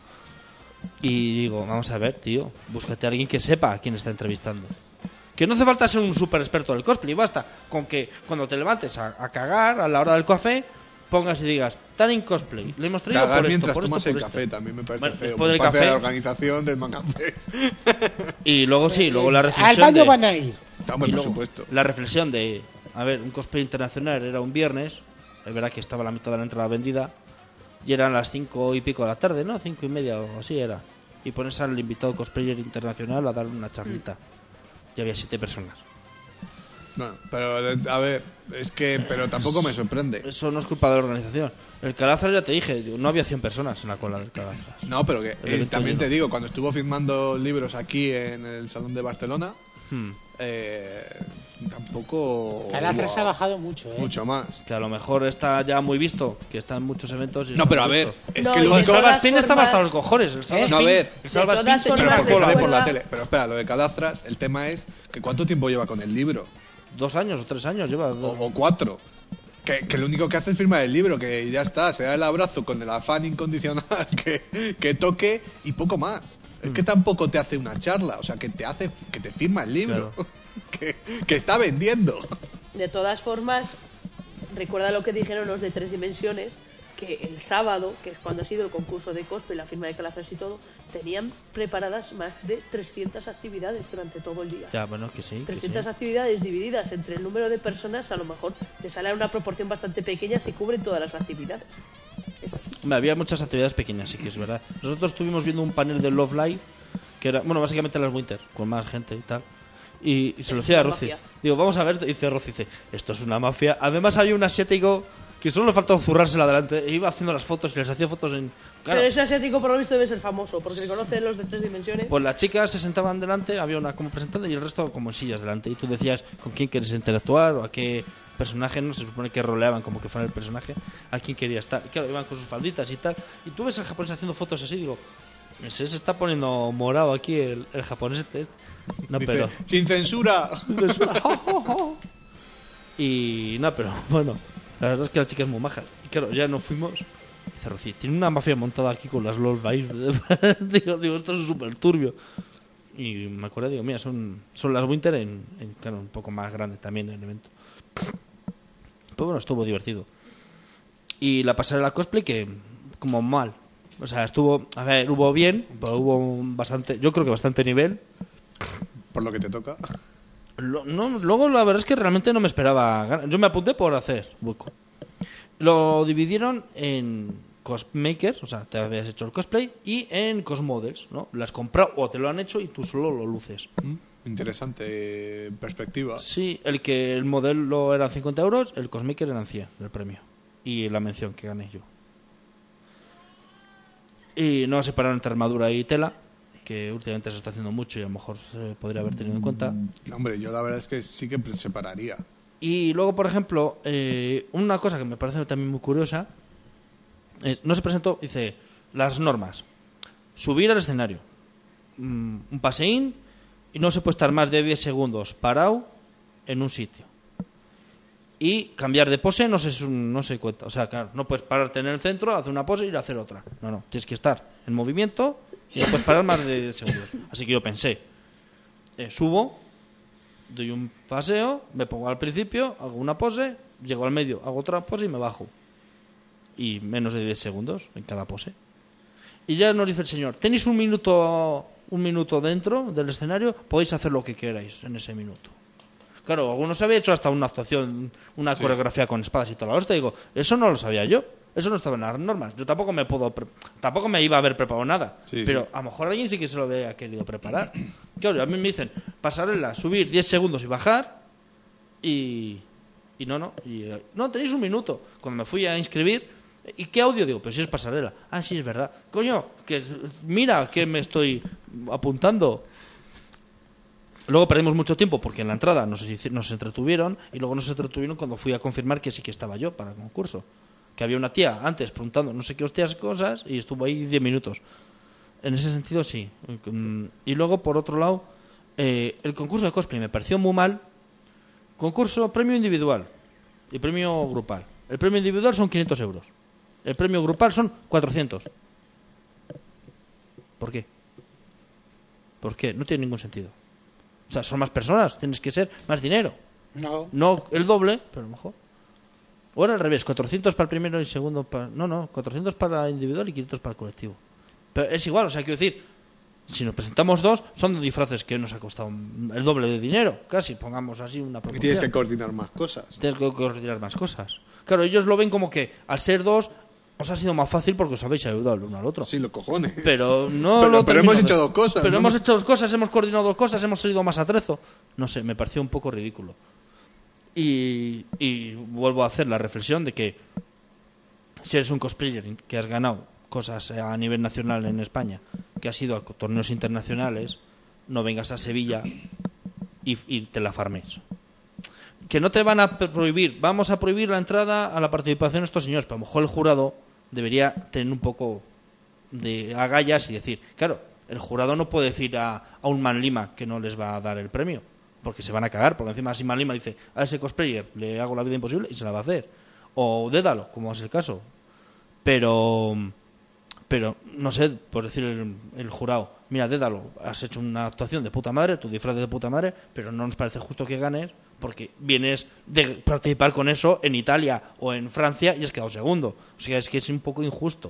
Y digo, vamos a ver, tío, búscate a alguien que sepa a quién está entrevistando. Que no hace falta ser un súper experto del cosplay, basta con que cuando te levantes a, a cagar a la hora del café, pongas y digas, tan en cosplay, le hemos traído Cagar por esto, mientras por esto, tomas por el esto. café también me parece Bueno, feo. después del por parte de café- la organización del Mangafest. Y luego sí, luego la Al reflexión baño de... van a ir. Hombre, Y por luego, supuesto. la reflexión de, a ver, un cosplay internacional era un viernes, es verdad que estaba la mitad de la entrada vendida, y eran las cinco y pico de la tarde, ¿no? Cinco y media o así era. Y pones al invitado cosplayer internacional a dar una charlita. Y había siete personas. Bueno, pero a ver, es que, pero tampoco me sorprende. Eso no es culpa de la organización. El Calazras, ya te dije, digo, no había cien personas en la cola del Calazras. No, pero que El eh, evento también lleno. te digo, cuando estuvo firmando libros aquí en el Salón de Barcelona, Hmm. eh, tampoco Calafras hubo ha bajado mucho, ¿eh? mucho más. Que a lo mejor está ya muy visto, que está en muchos eventos. Y No, está pero a muy ver, visto. es No, que y el Joder, de único... Salva todas Spin estaba hasta los formas- cojones. El Salva No, a Spin- ver. el Salva De Spin todas tenía Pero formas, una porque sale cola. por la recuerda- tele. Pero espera, lo de Calastras, el tema es que ¿cuánto tiempo lleva con el libro? Dos años o tres años lleva. O, o cuatro. Que, que lo único que hace es firmar el libro, que ya está, se da el abrazo con el afán incondicional que, que toque y poco más. Es que tampoco te hace una charla, o sea, que te hace, que te firma el libro, Claro. que, que está vendiendo. De todas formas, recuerda lo que dijeron los de Tres Dimensiones, que el sábado, que es cuando ha sido el concurso de cosplay, la firma de calafres y todo, tenían preparadas más de trescientas actividades durante todo el día. Ya, bueno, que sí. Que trescientas sí. actividades divididas entre el número de personas, a lo mejor te sale a una proporción bastante pequeña si cubren todas las actividades. Es así. Hombre, había muchas actividades pequeñas, sí que es verdad. Nosotros estuvimos viendo un panel de Love Live, que era, bueno, básicamente las Winter, con más gente y tal. Y, y se lo Es decía a una Rosy. mafia. Digo, vamos a ver, dice Rosy, dice, esto es una mafia. Además había un asiático que solo le faltaba zurrársela adelante, e iba haciendo las fotos y les hacía fotos en... Claro, Pero ese asiático por lo visto debe ser famoso, porque conoce los de Tres Dimensiones. pues las chicas se sentaban delante, había una como presentando y el resto como en sillas delante. Y tú decías con quién quieres interactuar o a qué personaje, no se supone que roleaban como que fuera el personaje, a quién quería estar. Y claro, iban con sus falditas y tal. Y tú ves al japonés haciendo fotos así, digo, ese se está poniendo morado aquí el, el japonés este. No, Dice, pero... sin censura. Y no, pero bueno, la verdad es que la chica es muy maja. Y claro, ya nos fuimos. Dice Rocío, tiene una mafia montada aquí con las LOL Vice. digo, digo, esto es súper turbio. Y me acuerdo, digo, mira, son, son las Winter en, en, claro, un poco más grande también el evento. Pero bueno, estuvo divertido. Y la pasarela cosplay que como mal. O sea, estuvo, a ver, hubo bien, pero hubo bastante, yo creo que bastante nivel. Por lo que te toca. Lo- no, luego la verdad es que realmente no me esperaba ganar. Yo me apunté por hacer hueco. Lo dividieron en cosmakers, o sea, te habías hecho el cosplay, y en cosmodels, ¿no? Las has comprado o te lo han hecho y tú solo lo luces. Interesante perspectiva. Sí, el que el modelo eran cincuenta euros, el cosmaker eran cien, el premio. Y la mención que gané yo. Y no separaron entre armadura y tela, que últimamente se está haciendo mucho y a lo mejor se podría haber tenido en cuenta. Hombre, yo la verdad es que sí que separaría. Y luego, por ejemplo, eh, una cosa que me parece también muy curiosa, es, no se presentó, dice, las normas. Subir al escenario, mm, un paseín, y no se puede estar más de diez segundos parado en un sitio. Y cambiar de pose no se, no se cuenta. O sea, claro, no puedes pararte en el centro, hacer una pose y ir a hacer otra. No, no, tienes que estar en movimiento y no puedes parar más de diez segundos. Así que yo pensé, eh, subo, doy un paseo, me pongo al principio, hago una pose, llego al medio, hago otra pose y me bajo. Y menos de diez segundos en cada pose. Y ya nos dice el señor, tenéis un minuto, un minuto dentro del escenario, podéis hacer lo que queráis en ese minuto. Claro, algunos había hecho hasta una actuación, una Sí. coreografía con espadas y toda la hostia. Digo, eso no lo sabía yo. Eso no estaba en las normas. Yo tampoco me puedo pre- tampoco me iba a haber preparado nada. Sí, pero sí. a lo mejor alguien sí que se lo había querido preparar. Claro, a mí me dicen, pasarela, subir diez segundos y bajar. Y, y no, no. Y, eh, no, tenéis un minuto. Cuando me fui a inscribir, ¿y qué audio? Digo, pues si es pasarela. Ah, sí, es verdad. Coño, que mira que me estoy apuntando. Luego perdimos mucho tiempo porque en la entrada nos, hici- nos entretuvieron y luego nos entretuvieron cuando fui a confirmar que sí que estaba yo para el concurso. Que había una tía antes preguntando no sé qué hostias cosas y estuvo ahí diez minutos. En ese sentido, sí. Mm, Y luego, por otro lado, eh, el concurso de cosplay me pareció muy mal. Concurso, premio individual y premio grupal. El premio individual son quinientos euros. El premio grupal son cuatrocientos. ¿Por qué? ¿Por qué? No tiene ningún sentido. O sea, son más personas, tienes que ser más dinero. No. No el doble, pero a lo mejor. O era al revés, cuatrocientos para el primero y segundo para... No, no, cuatrocientos para el individual y quinientos para el colectivo. Pero es igual, o sea, quiero decir, si nos presentamos dos, son disfraces que nos ha costado el doble de dinero, casi, pongamos así una Y proporción. tienes que coordinar más cosas. Tienes que coordinar más cosas. Claro, ellos lo ven como que al ser dos os ha sido más fácil porque os habéis ayudado el uno al otro. Sí, los cojones. Pero no Pero- lo pero termino hemos de- hecho dos cosas, Pero ¿no? hemos hecho dos cosas, hemos coordinado dos cosas, hemos traído más atrezo. No sé, me pareció un poco ridículo. Y, y vuelvo a hacer la reflexión de que si eres un cosplayer que has ganado cosas a nivel nacional en España, que has ido a torneos internacionales, no vengas a Sevilla y, y te la farmes. Que no te van a prohibir, vamos a prohibir la entrada a la participación de estos señores, pero a lo mejor el jurado debería tener un poco de agallas y decir, claro, el jurado no puede decir a, a un Man Lima que no les va a dar el premio, porque se van a cagar, porque encima si Man Lima dice, a ese cosplayer le hago la vida imposible y se la va a hacer. O Dédalo, como es el caso. Pero Pero, no sé, por decir el, el jurado, mira, Dédalo, has hecho una actuación de puta madre, tu disfraz de puta madre, pero no nos parece justo que ganes porque vienes de participar con eso en Italia o en Francia y has quedado segundo. O sea, es que es un poco injusto.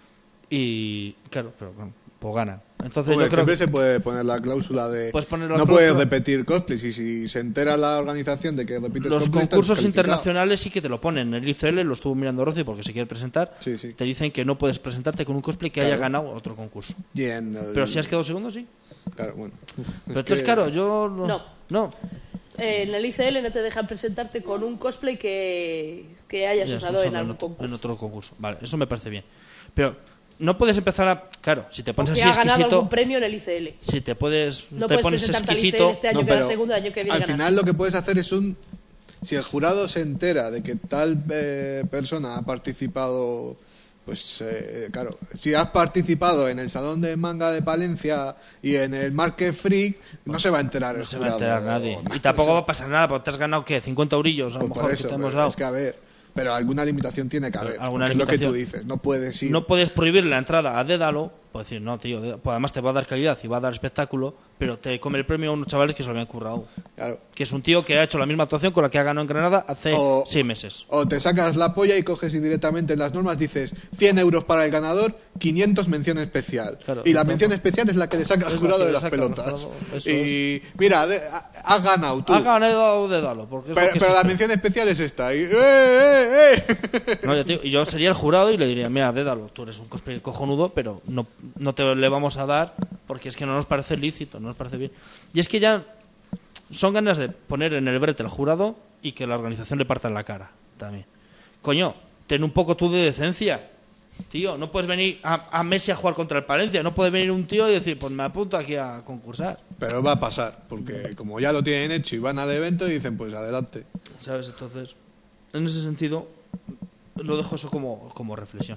Y, claro, pero bueno, pues ganan. Entonces Hombre, yo creo siempre que se puede poner la cláusula de Puedes poner la no cláusula. puedes repetir cosplays, y si se entera la organización de que repites los cosplays, estás concursos descalificado. internacionales sí que te lo ponen. El I C L lo estuvo mirando Rossi porque se quiere presentar. Sí, sí. Te dicen que no puedes presentarte con un cosplay que Claro. haya ganado otro concurso. Y en el- Pero si has quedado segundo, sí. Claro, bueno. Pero Es entonces, que- claro, yo... No. No. No. Eh, en el I C L no te dejan presentarte con un cosplay que, que hayas Ya, usado eso en no, algún otro, concurso. en otro concurso. Vale, eso me parece bien. Pero no puedes empezar a... Claro, si te O pones que así ha ganado exquisito... algún premio en el I C L. Si te puedes... No te puedes pones presentarte al I C exquisito... L este año No, quedar pero segundo, año que viene al ganar. final lo que puedes hacer es un... Si el jurado se entera de que tal eh, persona ha participado... Pues eh, claro, si has participado en el Salón de Manga de Palencia y en el Market Freak, no se va a enterar No el se va a jurado. enterar nadie. No, Y tampoco o sea, va a pasar nada, porque te has ganado, ¿qué? cincuenta eurillos, a lo pues mejor, por que eso, te hemos pero dado. es que a ver, pero alguna limitación tiene que haber. Alguna porque es lo que tú limitación. dices, no puedes ir. No puedes prohibir la entrada a Dédalo, pues decir, no, tío, Dédalo- pues además te va a dar calidad y va a dar espectáculo, pero te come el premio a unos chavales que se lo habían currado. Claro. Que es un tío que ha hecho la misma actuación con la que ha ganado en Granada hace O- seis meses. O te sacas la polla y coges indirectamente en las normas, dices cien euros para el ganador, quinientos mención especial. Claro, y la exacto. mención especial es la que le saca al Es la jurado que de le las saca al pelotas. jurado, eso Y mira, de- ha- has ganado tú. Ha ganado Dédalo, porque es lo pero que pero se la espera. mención especial es esta. Y, ¡eh, eh, eh! No, yo, tío, y yo sería el jurado y le diría, mira, Dédalo, tú eres un cosplayer cojonudo, pero no, no te le vamos a dar porque es que no nos parece lícito, no nos parece bien. Y es que ya son ganas de poner en el brete al jurado y que la organización le parta en la cara también. Coño, ten un poco tú de decencia. Tío, no puedes venir a, a Messi a jugar contra el Palencia, no puede venir un tío y decir, pues me apunto aquí a concursar. Pero va a pasar, porque como ya lo tienen hecho y van al evento y dicen, pues adelante. ¿Sabes? Entonces, en ese sentido, lo dejo eso como, como reflexión.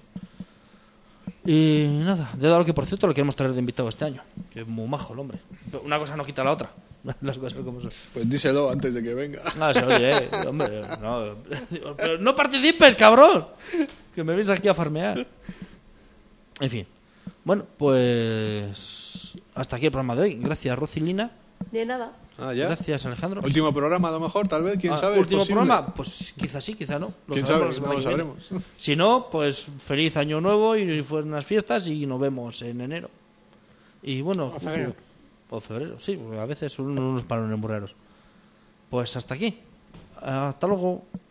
Y nada, Dédalo, que por cierto lo queremos traer de invitado este año, que es muy majo el hombre. Pero una cosa no quita la otra, las cosas como son. Pues díselo antes de que venga. No, se oye, eh, hombre, no, pero no participes, cabrón, que me vienes aquí a farmear. En fin, bueno, pues hasta aquí el programa de hoy. Gracias, Rocilina. De nada. Ah, ya. Gracias, Alejandro. Último programa a lo mejor, tal vez, quién Ah, sabe. es último posible. programa, pues quizás sí, quizá no. Lo ¿Quién sabremos sabe? la No lo semana que viene. sabremos. Si no, pues feliz año nuevo y buenas fiestas y nos vemos en enero. Y bueno, O febrero. o febrero, sí, porque a veces son unos palones muy raros. Pues hasta aquí. Hasta luego.